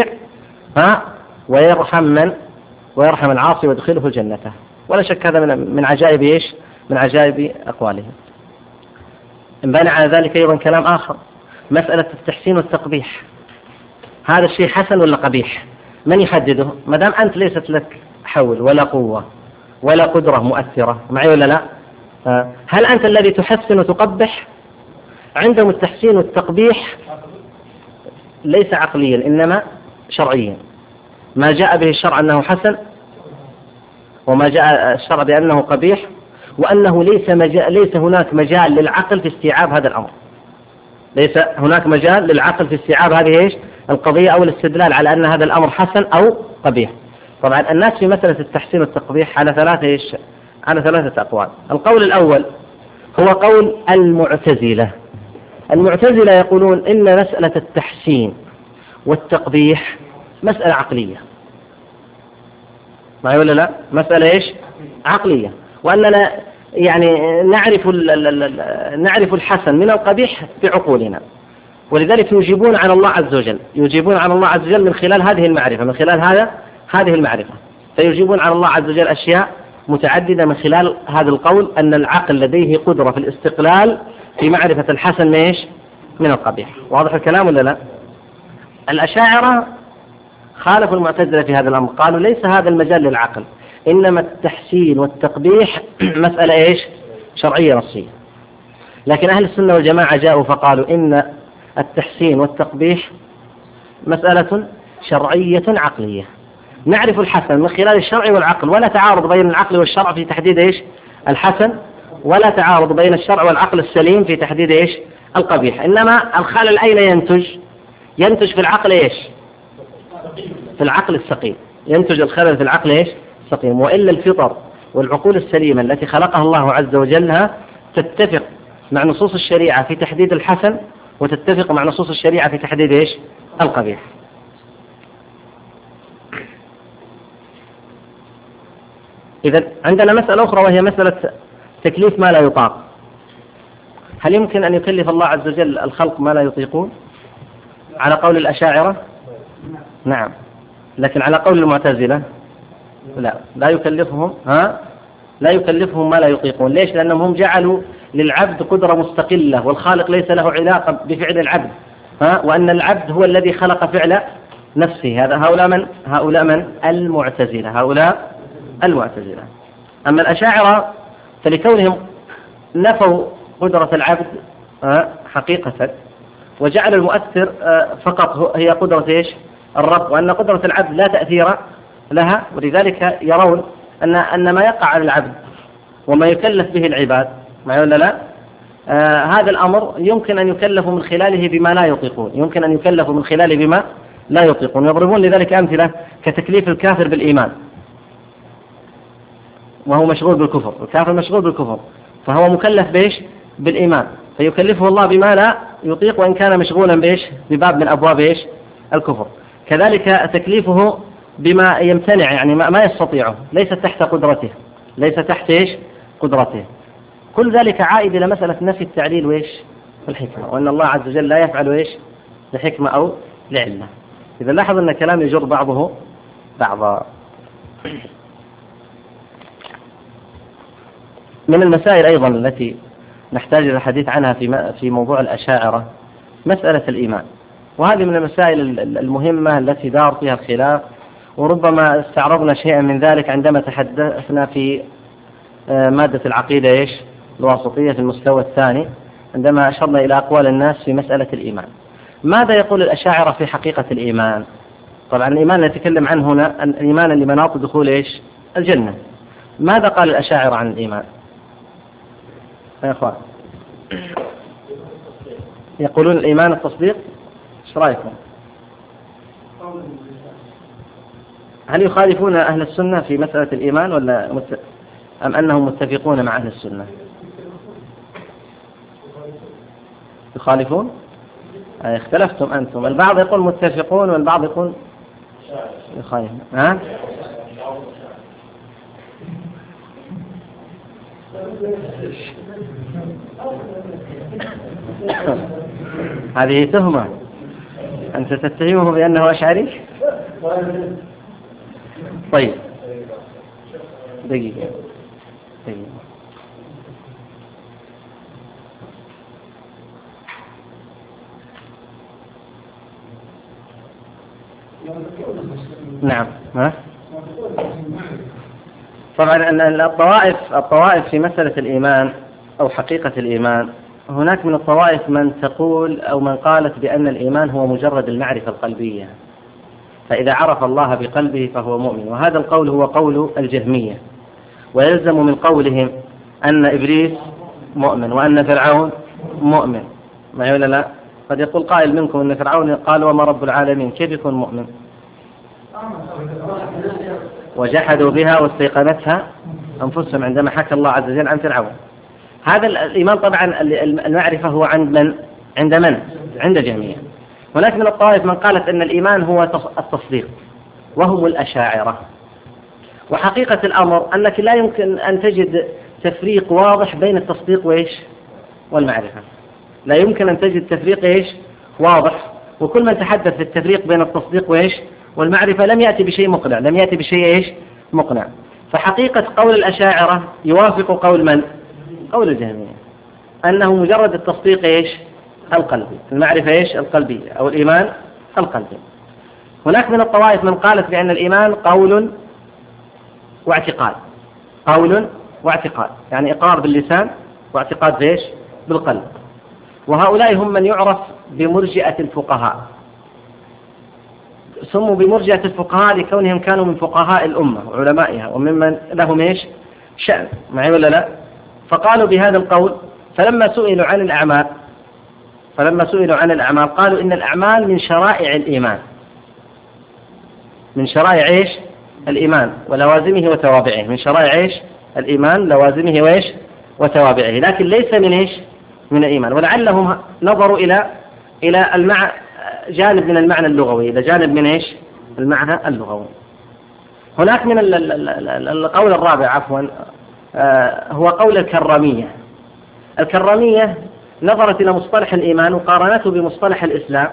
ويرحم العاصي ويدخله الجنة. ولا شك هذا من عجائب إيش؟ من عجائب أقوالهم. انبنى على ذلك أيضا كلام آخر، مسألة التحسين والتقبيح، هذا الشيء حسن ولا قبيح؟ من يحدده؟ ما دام أنت ليست لك حول ولا قوة ولا قدرة مؤثرة، معي ولا لا؟ هل أنت الذي تحسن وتقبح؟ عندهم التحسين والتقبيح ليس عقليا إنما شرعيا، ما جاء به الشرع أنه حسن، وما جاء الشرع بأنه قبيح، وأنه ليس هناك مجال للعقل في استيعاب هذا الأمر، ليس هناك مجال للعقل في استيعاب هذه إيش؟ القضية أو الاستدلال على أن هذا الأمر حسن أو قبيح. طبعا الناس في مسألة التحسين والتقبيح على ثلاثة أقوال. القول الأول هو قول المعتزلة. المعتزلة يقولون إن مسألة التحسين والتقبيح مسألة عقلية، معي ولا لا؟ مسألة إيش؟ عقلية، وأننا يعني نعرف الحسن من القبيح بعقولنا، ولذلك يجيبون عن الله عز وجل من خلال هذه المعرفة، من خلال هذه المعرفة، فيجيبون عن الله عز وجل أشياء متعددة من خلال هذا القول أن العقل لديه قدرة في الاستقلال في معرفة الحسن من القبيح. واضح الكلام ولا لا؟ الأشاعرة خالفوا المعتزلة في هذا الأمر، قالوا ليس هذا المجال للعقل، إنما التحسين والتقبيح مسألة إيش؟ شرعية نصية. لكن أهل السنة والجماعة جاءوا فقالوا إن التحسين والتقبيح مسألة شرعية عقلية، نعرف الحسن من خلال الشرع والعقل، ولا تعارض بين العقل والشرع في تحديد إيش؟ الحسن، ولا تعارض بين الشرع والعقل السليم في تحديد إيش؟ القبيح. إنما الخلل أين ينتج؟ ينتج في العقل إيش؟ في العقل السقيم، ينتج الخلل في العقل إيش؟ السقيم. وإلا الفطر والعقول السليمة التي خلقها الله عز وجل تتفق مع نصوص الشريعة في تحديد الحسن، وتتفق مع نصوص الشريعة في تحديد إيش؟ القبيح. إذا عندنا مسألة أخرى وهي مسألة تكليف ما لا يطاق. هل يمكن أن يكلف الله عز وجل الخلق ما لا يطيقون؟ على قول الأشاعرة نعم، لكن على قول المعتزلة لا يكلفهم لا يكلفهم ما لا يطيقون. ليش؟ لأنهم هم جعلوا للعبد قدرة مستقلة، والخالق ليس له علاقة بفعل العبد، وأن العبد هو الذي خلق فعل نفسه. هؤلاء من المعتزلة. أما الأشاعرة فلكونهم نفوا قدرة العبد حقيقة، وجعل المؤثر فقط هي قدرة إيش؟ الرب، وأن قدرة العبد لا تأثير لها، ولذلك يرون أن ما يقع على العبد وما يكلف به العباد ما ولا لا، هذا الأمر يمكن أن يكلفوا من خلاله بما لا يطيقون، يمكن أن يكلفوا من خلاله بما لا يطيقون. يضربون لذلك أمثلة كتكليف الكافر بالإيمان وهو مشغول بالكفر، الكافر مشغول بالكفر فهو مكلف بإيش؟ بالإيمان، فيكلفه الله بما لا يطيق وإن كان مشغولا بإيش؟ بباب من أبواب إيش؟ الكفر. كذلك تكليفه بما يمتنع، يعني ما يستطيعه، ليس تحت قدرته، ليس تحت إيش؟ قدرته. كل ذلك عائد إلى مسألة نفي التعليل وإيش؟ الحكمة، وأن الله عز وجل لا يفعل إيش؟ لحكمة أو لعلة. إذا لاحظ أن كلام يجر بعضه بعضا. من المسائل أيضا التي نحتاج إلى الحديث عنها في موضوع الأشاعرة مسألة الإيمان، وهذه من المسائل المهمة التي دار فيها الخلاف، وربما استعرضنا شيئا من ذلك عندما تحدثنا في مادة العقيدة إيش؟ الواسطية في المستوى الثاني، عندما أشرنا إلى أقوال الناس في مسألة الإيمان. ماذا يقول الأشاعرة في حقيقة الإيمان؟ طبعا الإيمان نتكلم عنه هنا الإيمان لمناط دخول إيش؟ الجنة. ماذا قال الأشاعرة عن الإيمان يا أخوان؟ يقولون الإيمان التصديق. ايش رأيكم؟ هل يخالفون أهل السنة في مسألة الإيمان ولا أم أنهم متفقون مع أهل السنة؟ يخالفون؟ اختلفتم أنتم، البعض يقول متفقون والبعض يقول يخالفون. هذه تهمة، أنت تتهمه بأنه أشعري. طيب دقيقة. نعم. طبعا الطوائف في مسألة الإيمان أو حقيقة الإيمان، هناك من الطوائف من تقول أو من قالت بأن الإيمان هو مجرد المعرفة القلبية، فإذا عرف الله بقلبه فهو مؤمن، وهذا القول هو قول الجهمية، ويلزم من قولهم أن إبليس مؤمن وأن فرعون مؤمن. ما ولا لا؟ قد يقول قائل منكم أن فرعون قال وما رب العالمين، كيف يكون مؤمن؟ وجحدوا بها واستيقنتها أنفسهم عندما حكى الله عز وجل عن فرعون. هذا الإيمان طبعا المعرفة هو عند من؟ عند الجهمية. هناك من الطوائف من قالت أن الإيمان هو التصديق، وهم الأشاعرة. وحقيقة الأمر أنك لا يمكن أن تجد تفريق واضح بين التصديق وإيش؟ والمعرفة. لا يمكن أن تجد تفريق إيش؟ واضح، وكل من تحدث في التفريق بين التصديق وإيش؟ والمعرفة لم يأتي بشيء مقنع، لم يأتي بشيء إيش؟ مقنع. فحقيقة قول الأشاعرة يوافق قول من؟ قول الجهمية، أنه مجرد التصديق إيش؟ القلبي، المعرفة إيش؟ القلبية أو الإيمان القلبي. هناك من الطوائف من قالت بأن الإيمان قول واعتقاد، قول واعتقاد، يعني إقرار باللسان واعتقاد إيش؟ بالقلب. وهؤلاء هم من يعرف بمرجئة الفقهاء، سموا بمرجئة الفقهاء لكونهم كانوا من فقهاء الأمة وعلمائها وممن لهم إيش شأن، معي ولا لا؟ فقالوا بهذا القول. فلما سئلوا عن الأعمال قالوا إن الأعمال من شرائع الإيمان، من شرائع إيش الإيمان ولوازمه وتوابعه، من شرائع إيش الإيمان لوازمه وإيش وتوابعه، لكن ليس من إيش من الإيمان. ولعلهم نظروا إلى جانب من المعنى اللغوي، إلى جانب من إيش المعنى اللغوي. هناك من القول الرابع عفوا هو قول الكرامية. الكرامية نظرت إلى مصطلح الإيمان وقارنته بمصطلح الإسلام،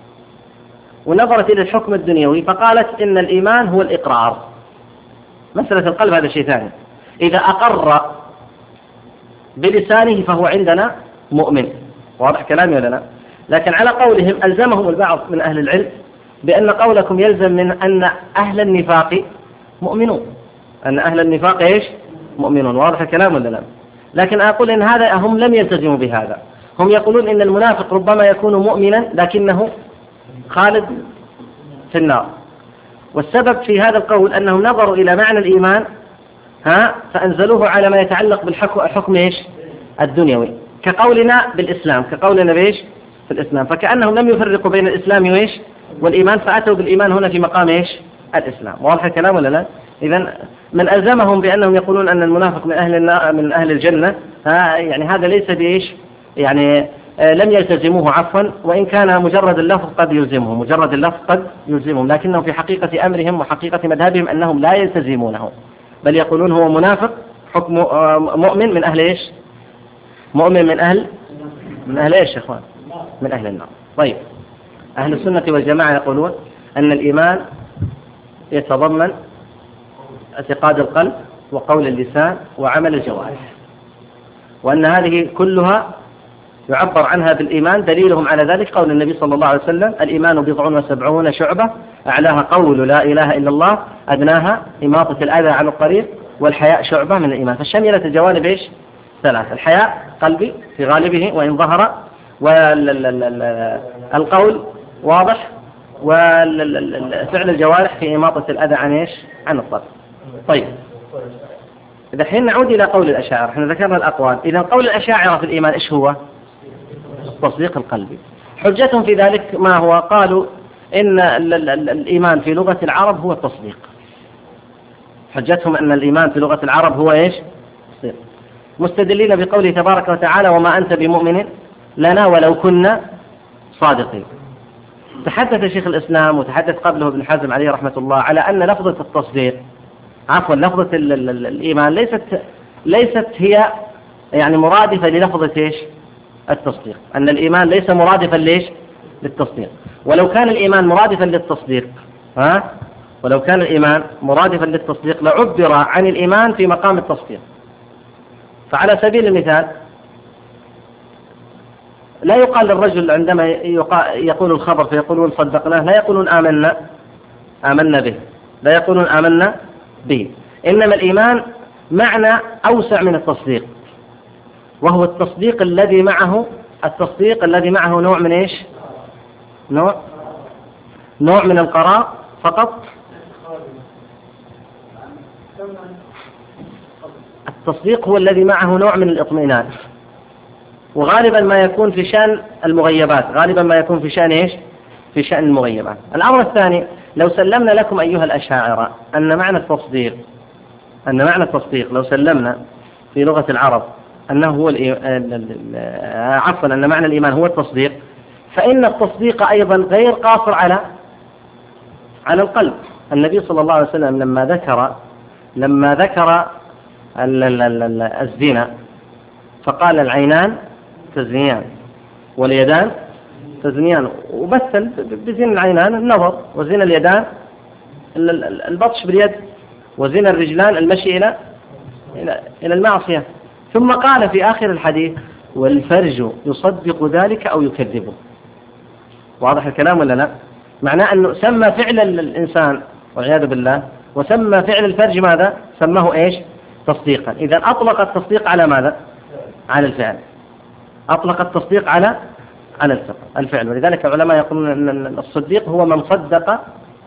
ونظرت إلى الحكم الدنيوي فقالت إن الإيمان هو الإقرار، مسألة القلب هذا شيء ثاني، إذا أقر بلسانه فهو عندنا مؤمن. واضح كلامي ولا لا؟ لكن على قولهم ألزمهم البعض من أهل العلم بأن قولكم يلزم من أن أهل النفاق مؤمنون، أن أهل النفاق إيش مؤمنون. واضح الكلام ولا لا؟ لكن أقول إن هذا هم لم يلتزموا بهذا، هم يقولون إن المنافق ربما يكون مؤمنا لكنه خالد في النار. والسبب في هذا القول أنهم نظروا إلى معنى الإيمان فأنزلوه على ما يتعلق بالحكم إيش الدنيوي، كقولنا بالإسلام، كقولنا بإيش في الإسلام، فكأنهم لم يفرقوا بين الإسلام وإيش والإيمان، فأتوا بالإيمان هنا في مقام إيش الإسلام. واضح الكلام ولا لا؟ إذن من ألزمهم بأنهم يقولون أن المنافق من أهل الجنة يعني هذا ليس بإيش يعني لم يلتزموه عفوا، وإن كان مجرد اللفظ قد يلزمهم، لكنهم في حقيقة أمرهم وحقيقة مذهبهم أنهم لا يلتزمونه، بل يقولون هو منافق حكم مؤمن من أهل إيش مؤمن من أهل إيش يا إخوان من أهل النار. طيب، أهل السنة والجماعة يقولون أن الإيمان يتضمن اعتقاد القلب وقول اللسان وعمل الجوارح، وأن هذه كلها يعبر عنها بالإيمان. دليلهم على ذلك قول النبي صلى الله عليه وسلم: الإيمان 70 شعبة، أعلاها قول لا إله إلا الله، أدناها إماطة الأذى عن الطريق، والحياء شعبة من الإيمان. فشملت الجوانب إيش 3: الحياء قلبي في غالبه وإن ظهر، والقول واضح، وفعل الجوارح في إماطة الأذى عن الطريق. طيب، إذا حين نعود إلى قول الأشاعرة، احنا ذكرنا الأقوال. إذا قول الأشاعرة في الإيمان إيش هو؟ التصديق القلبي. حجتهم في ذلك ما هو؟ قالوا إن الإيمان في لغة العرب هو التصديق. حجتهم أن الإيمان في لغة العرب هو إيش؟ التصديق، مستدلين بقوله تبارك وتعالى: وما أنت بمؤمن لنا ولو كنا صادقين. تحدث شيخ الإسلام وتحدث قبله ابن حزم عليه رحمة الله على أن لفظة التصديق لفظة الإيمان ليست هي يعني مرادفة للفظة إيش التصديق، أن الإيمان ليس مرادفا ليش للتصديق. ولو كان الإيمان مرادفا للتصديق لعبر عن الإيمان في مقام التصديق. فعلى سبيل المثال لا يقال للرجل عندما يقول الخبر فيقولون صدقناه، لا يقولون آمنا به، لا يقولون آمنا به، إنما الإيمان معنى أوسع من التصديق، وهو التصديق الذي معه نوع من إيش؟ نوع من القرار فقط. التصديق هو الذي معه نوع من الإطمئنان، وغالبا ما يكون في شأن المغيبات، في شأن المغيبات. الأمر الثاني: لو سلمنا لكم أيها الأشاعرة أن معنى التصديق لو سلمنا في لغة العرب أنه هو أن معنى الإيمان هو التصديق، فإن التصديق أيضا غير قاصر على القلب. النبي صلى الله عليه وسلم لما ذكر الزنا فقال: العينان تزنيان واليدان تزنيان، ومثل بزنا العينان النظر، وزنا اليدان البطش باليد، وزنا الرجلان المشي إلى المعصية. ثم قال في آخر الحديث: والفرج يصدق ذلك أو يكذبه. واضح الكلام ولا لا؟ معناه أنه سمى فعل الإنسان والعياذ بالله، وسمى فعل الفرج ماذا؟ سماه إيش؟ تصديقا. إذا أطلق التصديق على ماذا؟ على الفعل، أطلق التصديق على الفعل. ولذلك العلماء يقولون أن الصديق هو من صدق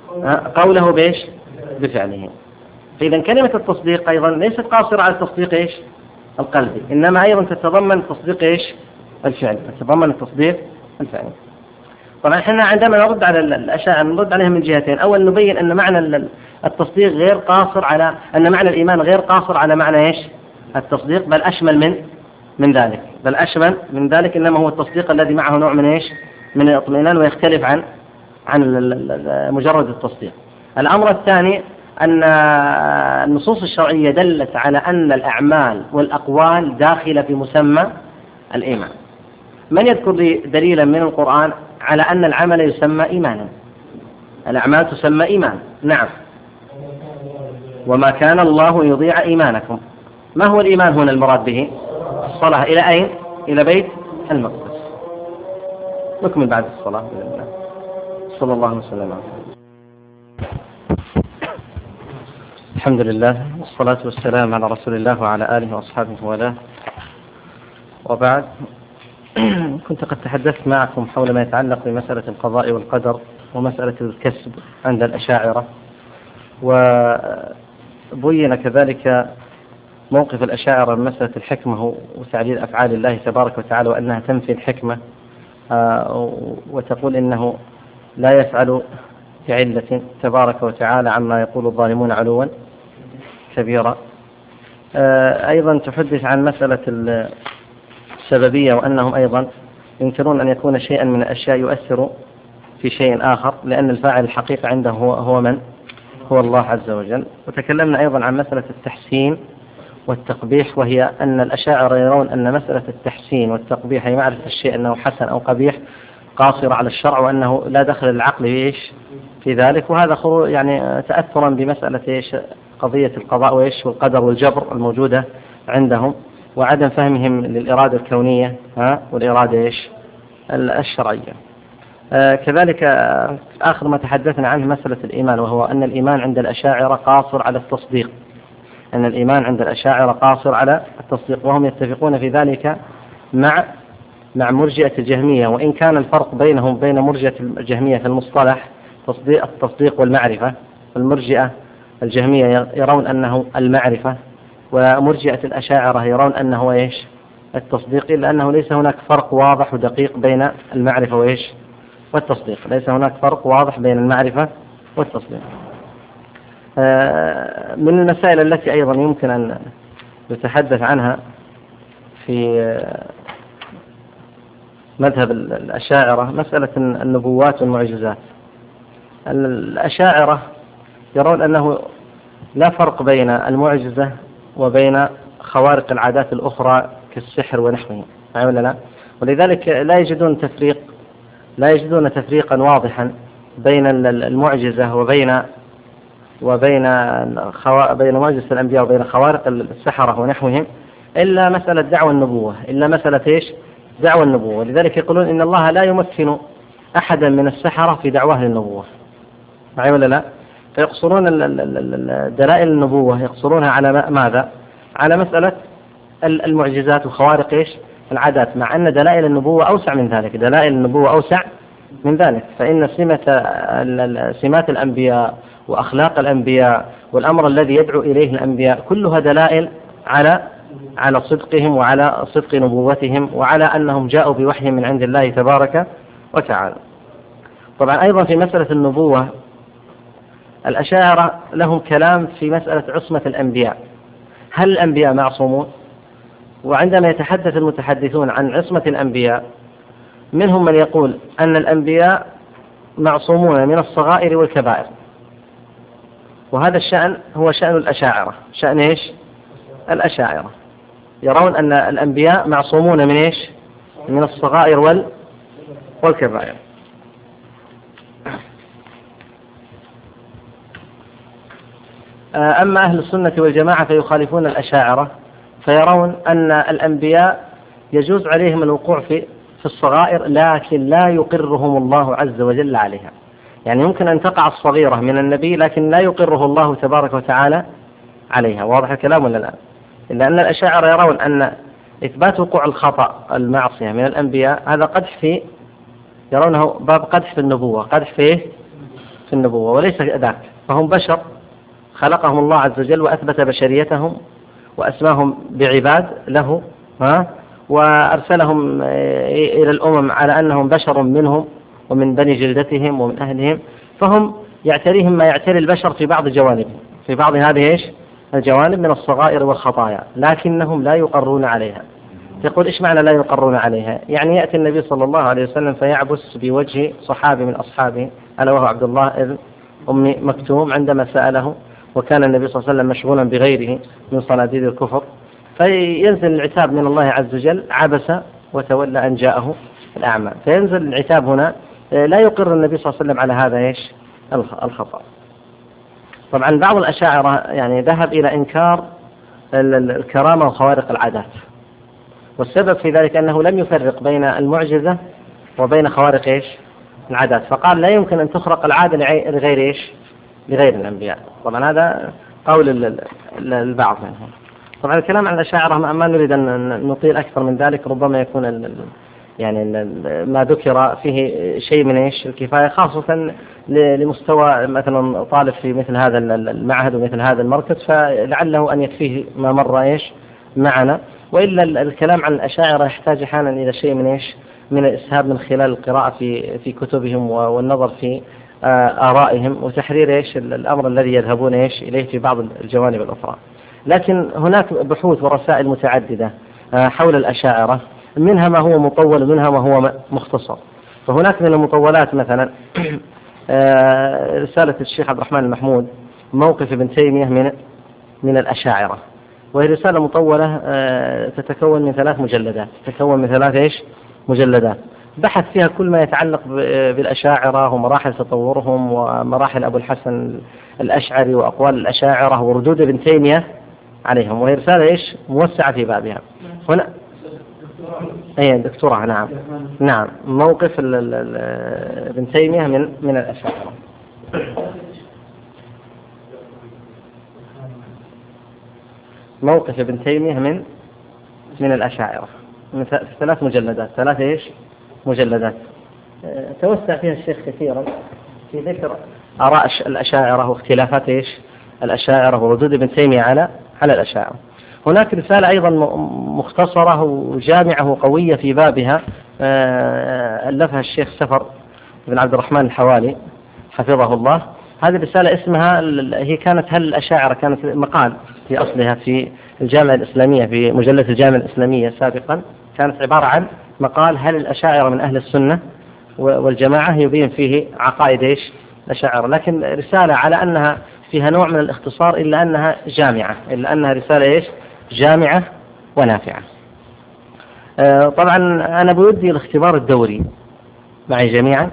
قوله بإيش؟ بفعله. فإذا كلمة التصديق أيضا ليست قاصرة على التصديق إيش؟ القلبي، إنما أيضا تتضمن تصديق إيش؟ الفعل، تتضمن التصديق الفعلي. طبعا احنا عندما نرد على الأشاعرة نرد عليها من جهتين. أول نبين أن معنى التصديق غير قاصر على أن معنى الإيمان غير قاصر على معنى إيش؟ التصديق، بل أشمل من ذلك، بل أشمل من ذلك، إنما هو التصديق الذي معه نوع من إيش؟ من الاطمئنان، ويختلف عن مجرد التصديق. الأمر الثاني أن النصوص الشرعية دلت على أن الأعمال والأقوال داخلة في مسمى الإيمان. من يذكر لي دليلا من القرآن على أن العمل يسمى إيمانا؟ الأعمال تسمى إيمان. نعم. وما كان الله يضيع إيمانكم. ما هو الإيمان هنا المراد به؟ الصلاة. إلى أين؟ إلى بيت المقدس. نكمل بعد الصلاة بإذن الله. صلى الله وسلم. الحمد لله والصلاة والسلام على رسول الله وعلى آله وأصحابه وله، وبعد. كنت قد تحدثت معكم حول ما يتعلق بمسألة القضاء والقدر ومسألة الكسب عند الأشاعرة، وبين كذلك موقف الأشاعرة من مسألة الحكمة وتعليل أفعال الله تبارك وتعالى، وأنها تنفي الحكمة وتقول إنه لا يفعل بعلة تبارك وتعالى عما يقول الظالمون علوا كبيرا. أيضا تحدث عن مسألة السببية، وأنهم أيضا ينكرون أن يكون شيئا من الأشياء يؤثر في شيء آخر، لأن الفاعل الحقيقي عنده هو من؟ هو الله عز وجل. وتكلمنا أيضا عن مسألة التحسين والتقبيح، وهي أن الأشاعرة يرون أن مسألة التحسين والتقبيح هي معرفة الشيء أنه حسن أو قبيح قاصرة على الشرع، وأنه لا دخل العقل إيش في ذلك. وهذا يعني تأثرا بمسألة إيش؟ قضية القضاء وإيش والقدر والجبر الموجودة عندهم، وعدم فهمهم للإرادة الكونية والإرادة إيش؟ الشرعية. كذلك آخر ما تحدثنا عنه مسألة الإيمان، وهو أن الإيمان عند الأشاعرة قاصر على التصديق، أن الإيمان عند الأشاعرة قاصر على التصديق، وهم يتفقون في ذلك مع مرجئة الجهمية، وإن كان الفرق بينهم وبين مرجئة الجهمية في المصطلح التصديق والمعرفة. المرجئة الجهمية يرون أنه المعرفة، ومرجئة الأشاعرة يرون أنه إيش؟ التصديق، إلا أنه ليس هناك فرق واضح ودقيق بين المعرفة وإيش؟ والتصديق. ليس هناك فرق واضح بين المعرفة والتصديق. من المسائل التي أيضا يمكن أن نتحدث عنها في مذهب الأشاعرة مسألة النبوات والمعجزات. الأشاعرة يرون أنه لا فرق بين المعجزة وبين خوارق العادات الأخرى كالسحر ونحوه، ولا لا؟ ولذلك لا يجدون تفريقا واضحا بين المعجزة وبين معجزة الأنبياء وبين خوارق السحرة ونحوهم، إلا مسألة دعوى النبوة، إلا مسألة إيش؟ دعوى النبوة. ولذلك يقولون إن الله لا يمكن أحدا من السحرة في دعواه للنبوة، ولا لا؟ فيقصرون دلائل النبوة يقصرونها على ماذا؟ على مسألة المعجزات وخوارق إيش؟ العادات، مع أن دلائل النبوة أوسع من ذلك. دلائل النبوة أوسع من ذلك، فإن سمات الأنبياء وأخلاق الأنبياء والأمر الذي يدعو إليه الأنبياء كلها دلائل على صدقهم وعلى صدق نبوتهم وعلى أنهم جاءوا بوحي من عند الله تبارك وتعالى. طبعا أيضا في مسألة النبوة الأشاعرة لهم كلام في مسألة عصمة الأنبياء. هل الأنبياء معصومون؟ وعندما يتحدث المتحدثون عن عصمة الأنبياء منهم من يقول أن الأنبياء معصومون من الصغائر والكبائر، وهذا الشأن هو شأن الأشاعرة. شأن إيش؟ الأشاعرة يرون أن الأنبياء معصومون من إيش؟ من الصغائر والكبائر. أما أهل السنة والجماعة فيخالفون الأشاعرة، فيرون أن الأنبياء يجوز عليهم الوقوع في الصغائر، لكن لا يقرهم الله عز وجل عليها. يعني يمكن أن تقع الصغيرة من النبي لكن لا يقره الله تبارك وتعالى عليها. واضح الكلام ولا لا؟ إلا أن الأشاعرة يرون أن إثبات وقوع الخطأ المعصية من الأنبياء هذا قدح يرونه باب قدح في النبوة، قدح في في النبوة وليس ذاك، فهم بشر خلقهم الله عز وجل وأثبت بشريتهم وأسماهم بعباد له، وأرسلهم إلى الأمم على أنهم بشر منهم ومن بني جلدتهم ومن أهلهم، فهم يعتريهم ما يعتري البشر في بعض جوانبهم، في بعض هذه الجوانب من الصغائر والخطايا، لكنهم لا يقرون عليها. يقول إيش معنى لا يقرون عليها؟ يعني يأتي النبي صلى الله عليه وسلم فيعبس بوجه صحابي من أصحابه ألا وهو عبد الله بن أم مكتوم عندما سأله، وكان النبي صلى الله عليه وسلم مشغولا بغيره من صناديد الكفر، فينزل العتاب من الله عز وجل عبس وتولى أن جاءه الأعمى، فينزل العتاب هنا، لا يقر النبي صلى الله عليه وسلم على هذا الخطأ. طبعا بعض الأشاعرة يعني ذهب إلى إنكار الكرامة وخوارق العادات، والسبب في ذلك أنه لم يفرق بين المعجزة وبين خوارق العادات، فقال لا يمكن أن تخرق العادة لغير الأنبياء. طبعا هذا قول البعض منهم. طبعا الكلام عن الأشاعرة ما نريد أن نطيل أكثر من ذلك، ربما يكون يعني ما ذكر فيه شيء من الكفاية، خاصة لمستوى مثلا طالب في مثل هذا المعهد ومثل هذا المركز، فلعله أن يكفيه ما مر معنا. وإلا الكلام عن الأشاعرة يحتاج أحيانا إلى شيء من الإسهاب من خلال القراءة في كتبهم والنظر في آرائهم وتحرير الأمر الذي يذهبون إليه في بعض الجوانب الأخرى. لكن هناك بحوث ورسائل متعددة حول الأشاعرة، منها ما هو مطول ومنها ما هو مختصر. فهناك من المطولات مثلا رسالة الشيخ عبد الرحمن المحمود موقف ابن تيمية من الأشاعرة، وهي رسالة مطولة تتكون من 3 مجلدات، بحث فيها كل ما يتعلق بالأشاعرة ومراحل تطورهم ومراحل أبو الحسن الأشعري وأقوال الأشاعرة وردود ابن تيمية عليهم، وهي رسالة موسعة في بابها. هنا دكتوراه، نعم موقف ابن تيمية من الأشاعرة. موقف ابن تيمية من الأشاعرة، 3 مجلدات، 3 مجلدات. توسع فيها الشيخ كثيرا في ذكر آراء الأشاعرة واختلافات الأشاعرة وردود ابن تيمية على الأشاعرة. هناك رسالة أيضا مختصرة وجامعة وقوية في بابها ألفها الشيخ سفر بن عبد الرحمن الحوالي حفظه الله. هذه الرسالة اسمها هي كانت هل الأشاعرة، كانت مقال في أصلها في الجامعة الإسلامية، في مجلة الجامعة الإسلامية سابقا، كانت عبارة عن مقال هل الأشاعرة من أهل السنة والجماعة، يبين فيه عقائد الأشاعرة، لكن رسالة على أنها فيها نوع من الاختصار، إلا أنها جامعة، إلا أنها رسالة جامعة ونافعة. طبعا أنا بودي الاختبار الدوري معي جميعا.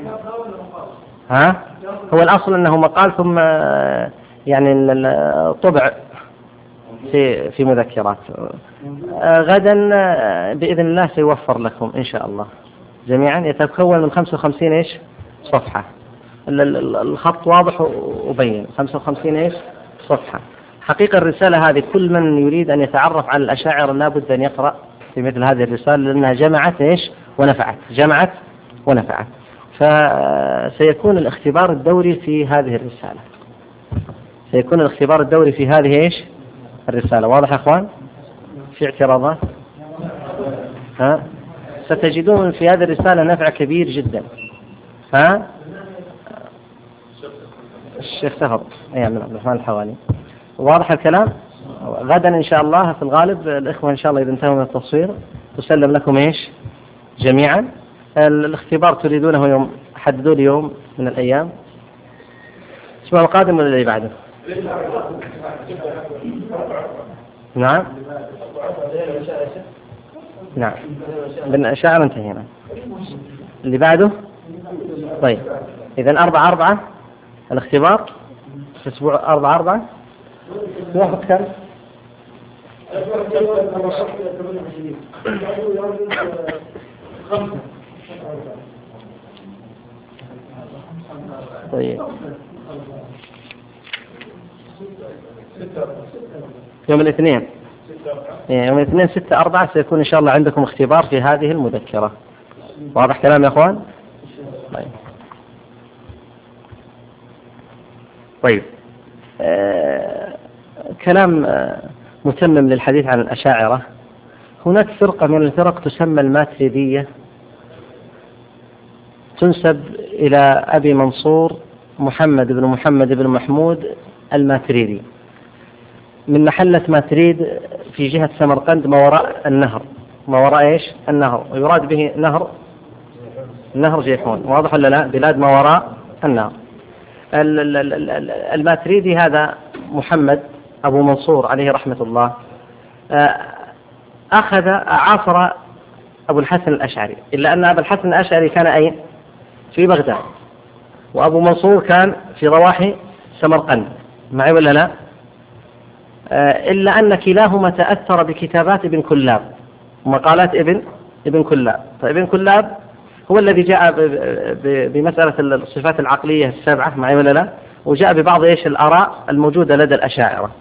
هو الأصل أنه مقال ثم يعني طبع في مذكرات. غدا بإذن الله سيوفر لكم إن شاء الله جميعا، يتكون من 55 صفحة، الخط واضح وبين، 55 صفحة. حقيقة الرسالة هذه كل من يريد أن يتعرف على الأشاعرة لابد أن يقرأ في مثل هذه الرسالة، لأنها جمعت ونفعت. فسيكون الاختبار الدوري في هذه الرسالة، واضح يا أخوان؟ في اعتراضات؟ ستجدون في هذه الرسالة نفع كبير جدا. الشيخ سفر من عبد الرحمن الحوالي. واضح الكلام؟ غدا إن شاء الله في الغالب الإخوة إن شاء الله إذا انتهوا من التصوير تسلم لكم جميعا. الاختبار تريدونه يوم، حددوا لي يوم من الأيام، الأسبوع القادم ولا اللي بعده؟ نعم بالأشاعرة انتهينا. اللي بعده طيب، إذن 4 الاختبار في أسبوع 4 وقت كم؟ طيب يوم الاثنين 6/4 سيكون إن شاء الله عندكم اختبار في هذه المذكرة. واضح كلام يا أخوان؟ طيب. طيب، كلام متمم للحديث عن الأشاعرة. هناك فرقة من الفرق تسمى الماتريدية، تنسب إلى أبي منصور محمد بن محمود الماتريدي، من محلة ماتريد في جهة سمرقند ما وراء النهر، ما وراء إيش؟ النهر، ويراد به نهر جيحون، واضح ولا لا؟ بلاد ما وراء النهر. الماتريدي هذا محمد أبو منصور عليه رحمة الله عاصر أبو الحسن الأشعري، إلا أن أبو الحسن الأشعري كان أين؟ في بغداد، وأبو منصور كان في ضواحي سمرقند، معي ولا لا؟ إلا أن كلاهما تأثر بكتابات ابن كلاب ومقالات ابن كلاب. فابن كلاب هو الذي جاء بمسألة الصفات العقلية السبعة، معي ولا لا؟ وجاء ببعض الآراء الموجودة لدى الأشاعرة.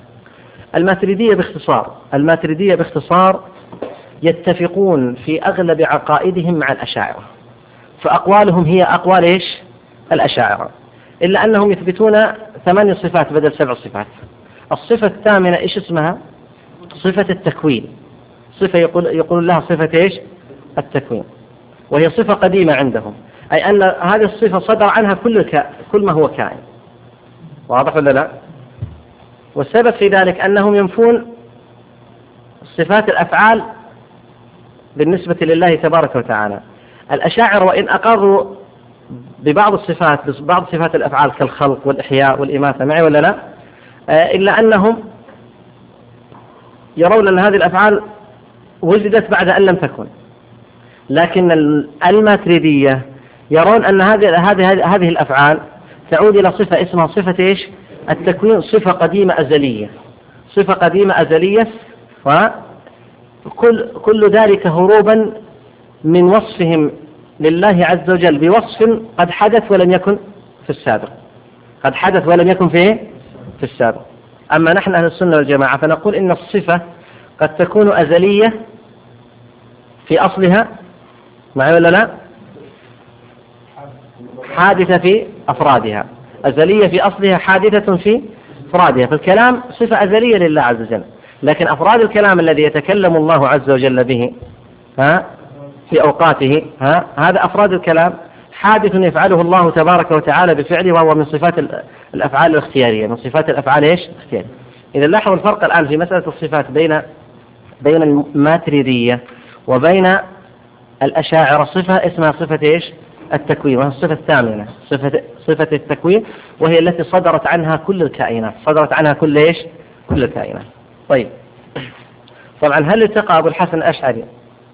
الماتريدية باختصار يتفقون في أغلب عقائدهم مع الأشاعرة، فأقوالهم هي أقوال الأشاعرة، إلا أنهم يثبتون 8 صفات بدل 7 صفات. الصفة الثامنة إيش اسمها؟ صفة التكوين، صفة يقول لها صفة التكوين، وهي صفة قديمة عندهم، أي أن هذه الصفة صدر عنها كل ما هو كائن، واضح ولا لا؟ والسبب في ذلك أنهم ينفون صفات الأفعال بالنسبة لله تبارك وتعالى. الأشاعرة وإن أقروا ببعض صفات الأفعال كالخلق والإحياء والإماتة، معي ولا لا؟ إلا أنهم يرون أن هذه الأفعال وجدت بعد أن لم تكن، لكن الماتريدية يرون أن هذه الأفعال تعود إلى صفة اسمها صفة التكوين، صفة قديمة أزلية، وكل ذلك هروبا من وصفهم لله عز وجل بوصف قد حدث ولم يكن في السابق. أما نحن أهل السنة والجماعة فنقول إن الصفة قد تكون أزلية في أصلها، معي ولا لا؟ حادثة في أفرادها، أزلية في أصلها، حادثة في أفرادها. فالكلام صفة أزلية لله عز وجل، لكن أفراد الكلام الذي يتكلم الله عز وجل به في أوقاته، هذا أفراد الكلام حادث يفعله الله تبارك وتعالى بفعله، وهو من صفات الأفعال الاختيارية، من صفات الأفعال الاختيارية. إذا لاحظوا الفرق الآن في مسألة الصفات بين الماتريدية وبين الأشاعرة، صفة اسمها صفة التكوين، وهي الصفة الثامنة، صفة التكوين، وهي التي صدرت عنها كل الكائنات، كل الكائنات. طيب، طبعا هل التقى أبو الحسن الأشعري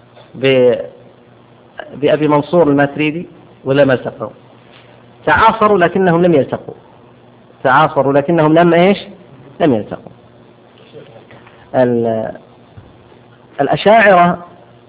بأبي منصور الماتريدي ولا ما التقوا؟ تعاصروا لكنهم لم يلتقوا، لم يلتقوا. الأشاعرة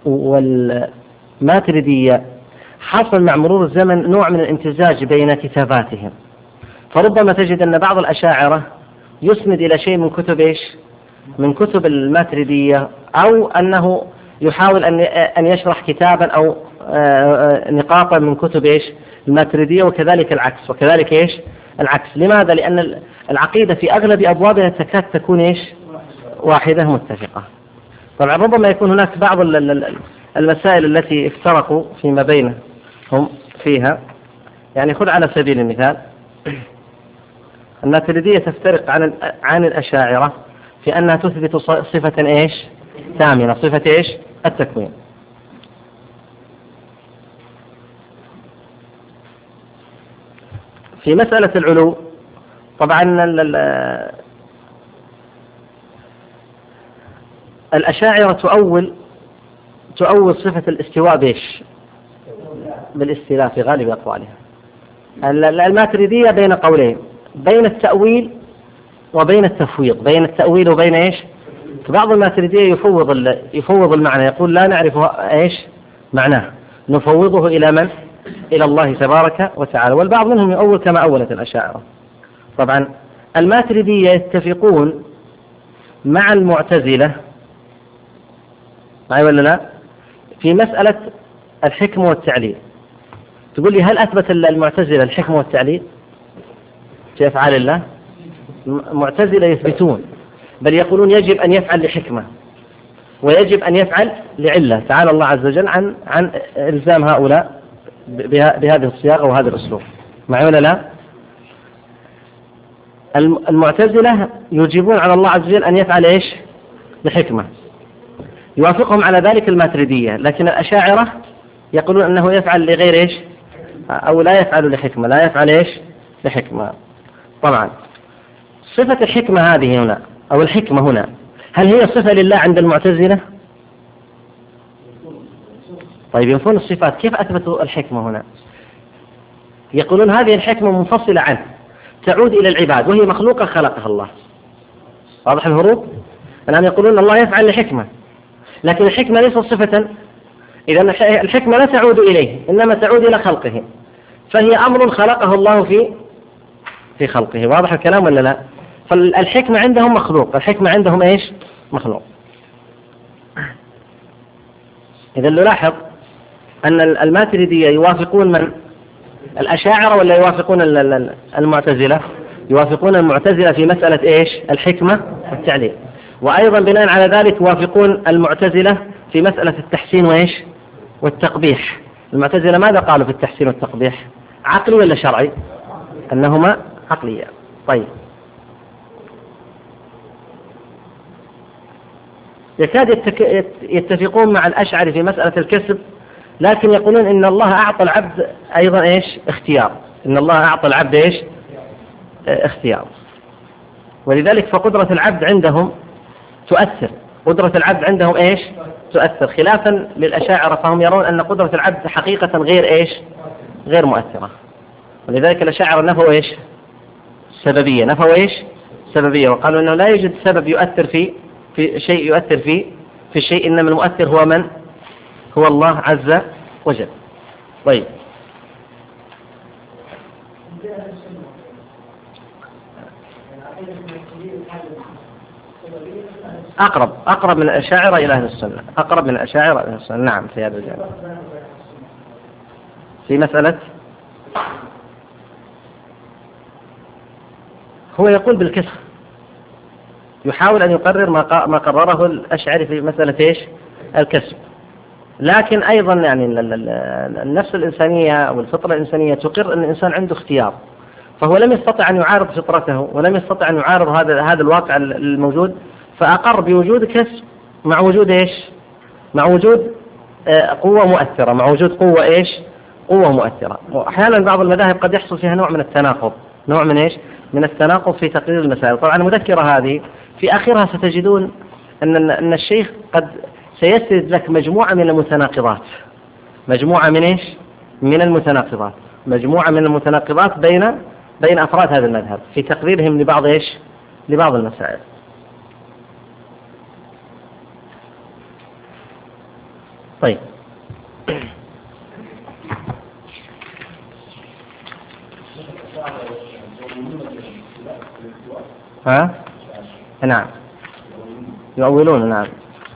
والماتريدية حصل مع مرور الزمن نوع من الامتزاج بين كتاباتهم، فربما تجد أن بعض الأشاعرة يسند إلى شيء من كتب الماتريدية، أو أنه يحاول أن يشرح كتابا أو نقاطا من كتب الماتريدية، وكذلك العكس. لماذا؟ لأن العقيدة في أغلب أبوابها تكاد تكون واحدة متفقة. طبعا ربما يكون هناك بعض المسائل التي افترقوا فيما بينهم فيها، يعني خذ على سبيل المثال الماتريدية تفترق عن الأشاعرة في أنها تثبت صفة ثامنة، صفة التكوين. في مسألة العلو طبعا الأشاعرة تؤول صفة الاستواء بالاستيلاء في غالب أقوالها. الماتريدية بين قولين، بين التأويل وبين التفويض، وبين بعض الماتريدية يفوض المعنى، يقول لا نعرف معناه، نفوضه إلى من؟ إلى الله تبارك وتعالى. والبعض منهم يؤول كما أولت الأشاعرة. طبعا الماتريدية يتفقون مع المعتزلة، معي ولا لا؟ في مسألة الحكم والتعليل. تقول لي هل أثبت المعتزلة الحكم والتعليل في أفعال الله؟ المعتزلة يثبتون، بل يقولون يجب أن يفعل لحكمة ويجب أن يفعل لعلة. تعالى الله عز وجل عن إلزام هؤلاء بهذه الصياغة وهذا الأسلوب. معي ولا لا؟ المعتزلة يجيبون على الله عز وجل أن يفعل إيش؟ لحكمة. يوافقهم على ذلك الماتريدية، لكن الأشاعرة يقولون أنه يفعل لغير إيش؟ أو لا يفعل لحكمة، لا يفعل إيش؟ لحكمة. طبعا صفة الحكمة هذه هنا أو الحكمة هنا، هل هي صفة لله عند المعتزلة؟ طيب ينفون الصفات، كيف أثبتوا الحكمة هنا؟ يقولون هذه الحكمة منفصلة عنه، تعود إلى العباد وهي مخلوقة خلقها الله. واضح الهروب؟ الآن يقولون الله يفعل لحكمة، لكن الحكمة ليست صفة، إذا الحكمة لا تعود إليه إنما تعود إلى خلقه، فهي أمر خلقه الله في خلقه. واضح الكلام ولا لا؟ فالحكمة عندهم مخلوق، الحكمة عندهم إيش؟ مخلوق. إذا نلاحظ أن الماتريدية يوافقون من؟ الأشاعرة ولا يوافقون المعتزلة؟ يوافقون المعتزلة في مسألة إيش؟ الحكمة والتعليل. وأيضا بناء على ذلك يوافقون المعتزلة في مسألة التحسين وإيش؟ والتقبيح. المعتزلة ماذا قالوا في التحسين والتقبيح؟ عقلي ولا شرعي؟ أنهما عقلية. طيب يكاد يتفقون مع الأشعري في مسألة الكسب، لكن يقولون إن الله أعطى العبد أيضا إيش؟ اختيار. إن الله أعطى العبد إيش؟ اختيار. ولذلك فقدرة العبد عندهم تؤثر، قدرة العبد عندهم إيش؟ تؤثر، خلافا للأشاعرة فهم يرون أن قدرة العبد حقيقة غير إيش؟ غير مؤثرة. ولذلك الأشاعرة نفوا إيش؟ سببية، نفوا إيش؟ سببية، وقالوا أنه لا يوجد سبب يؤثر في شيء، يؤثر في شيء، إنما المؤثر هو من؟ هو الله عز وجل. طيب أقرب من الأشاعرة إلى أهل السنة، أقرب من الأشاعرة إلى أهل السنة. نعم في هذا الجانب. في مسألة هو يقول بالكسر، يحاول أن يقرر ما قرره الأشعري في مسألة إيش؟ الكسب. لكن أيضا يعني النفس الإنسانية أو الفطرة الإنسانية تقر أن الإنسان عنده اختيار، فهو لم يستطع أن يعارض فطرته ولم يستطع أن يعارض هذا الواقع الموجود، فأقر بوجود كسب مع وجود إيش؟ مع وجود قوة مؤثرة، مع وجود قوة إيش؟ قوة مؤثرة. وأحيانا بعض المذاهب قد يحصل فيها نوع من التناقض، نوع من إيش؟ من التناقض في تقرير المسائل. طبعا المذكرة هذه في آخرها ستجدون أن الشيخ قد سيسرد لك مجموعة من المتناقضات، مجموعة من إيش؟ من المتناقضات، مجموعة من المتناقضات بين أفراد هذا المذهب في تقريرهم لبعض إيش؟ لبعض المسائل. طيب ها؟ نعم يؤولون. نعم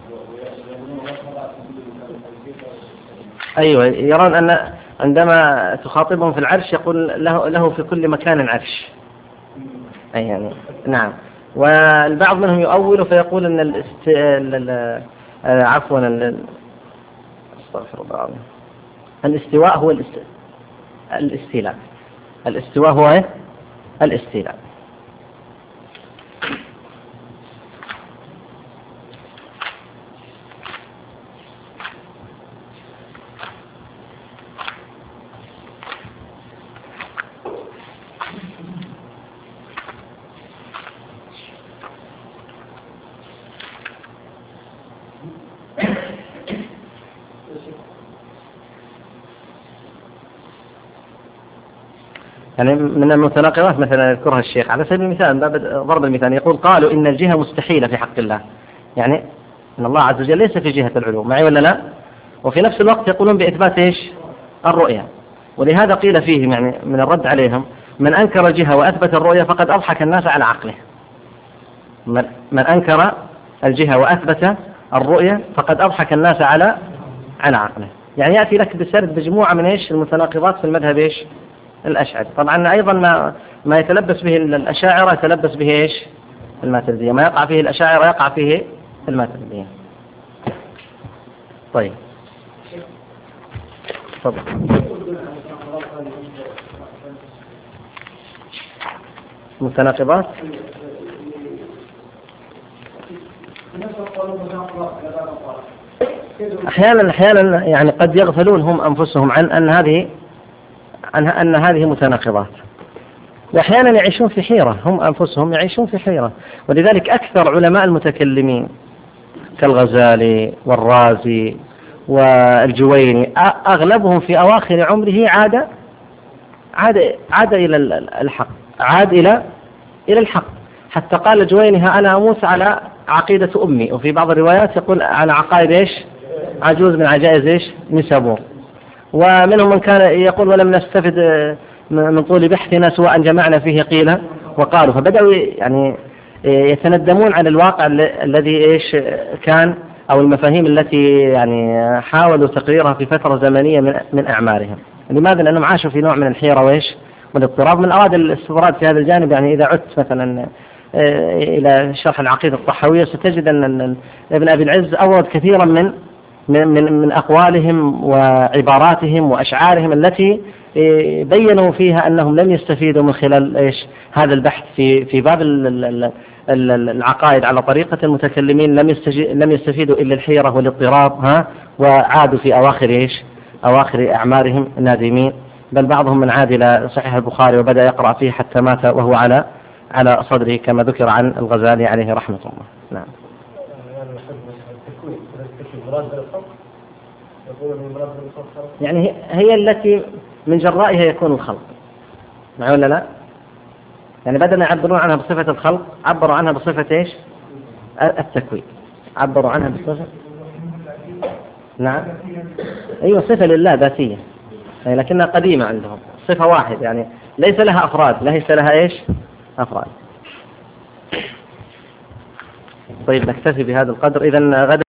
أيوة، يرون أن عندما تخاطبهم في العرش يقول له في كل مكان عرش. أي يعني نعم. والبعض منهم يؤول فيقول أن عفوا استغفر الله العظيم، الاستواء هو الاستيلاء. الاستواء هو إيه؟ الاستيلاء. يعني من المتناقضات مثلا يذكرها الشيخ على سبيل المثال، باب ضرب المثال، يقول قالوا إن الجهة مستحيلة في حق الله، يعني أن الله عز وجل ليس في جهة العلو. معي ولا لا؟ وفي نفس الوقت يقولون بإثبات إيش؟ الرؤية. ولهذا قيل فيهم يعني من الرد عليهم من أنكر الجهة وأثبت الرؤية فقد أضحك الناس على عقله. من أنكر الجهة وأثبت الرؤية فقد أضحك الناس على عقله. يعني يأتي لك بسرد مجموعة من إيش؟ المتناقضات في المذهب إيش؟ الأشعري. طبعا أيضا ما يتلبس به الأشاعرة يتلبس به إيش؟ الماتريدية. ما يقع فيه الأشاعرة يقع فيه الماتريدية. طيب تفضل. متناقضات أحيانا يعني قد يغفلون هم أنفسهم عن أن هذه متناقضات، وأحيانا يعيشون في حيرة، هم أنفسهم يعيشون في حيرة. ولذلك أكثر علماء المتكلمين كالغزالي والرازي والجويني أغلبهم في أواخر عمره عاد إلى الحق، عاد إلى الحق. حتى قال الجويني: ها أنا أموت على عقيدة أمي. وفي بعض الروايات يقول على عقائد إيش؟ عجوز من عجائز إيش؟ نسابور. ومنهم من كان يقول: ولم نستفد من طول بحثنا سواء جمعنا فيه قيل وقالوا. فبدأوا يعني يتندمون على الواقع الذي إيش كان، أو المفاهيم التي يعني حاولوا تقريرها في فترة زمنية من أعمارهم. لماذا؟ لأنهم عاشوا في نوع من الحيرة وإيش؟ والاضطراب. من أراد الاستطراد في هذا الجانب، يعني إذا عدت مثلا إلى شرح العقيدة الطحاوية ستجد أن ابن أبي العز أورد كثيرا من أقوالهم وعباراتهم وأشعارهم التي بينوا فيها أنهم لم يستفيدوا من خلال إيش هذا البحث في باب العقائد على طريقة المتكلمين، لم يستفيدوا إلا الحيرة والاضطراب، وعادوا في أواخر أعمارهم نادمين. بل بعضهم من عاد إلى صحيح البخاري وبدأ يقرأ فيه حتى مات وهو على صدره، كما ذكر عن الغزالي عليه رحمة الله. نعم. يعني هي التي من جرائها يكون الخلق، معي ولا لا؟ يعني بدل ما يعبرون عنها بصفة الخلق عبروا عنها بصفة إيش؟ التكوين. عبروا عنها بصفة، نعم، أيوة، صفة لله ذاتية، يعني لكنها قديمة عندهم، صفة واحد، يعني ليس لها أفراد، ليس لها إيش؟ أفراد. طيب نكتفي بهذا القدر إذن. غدا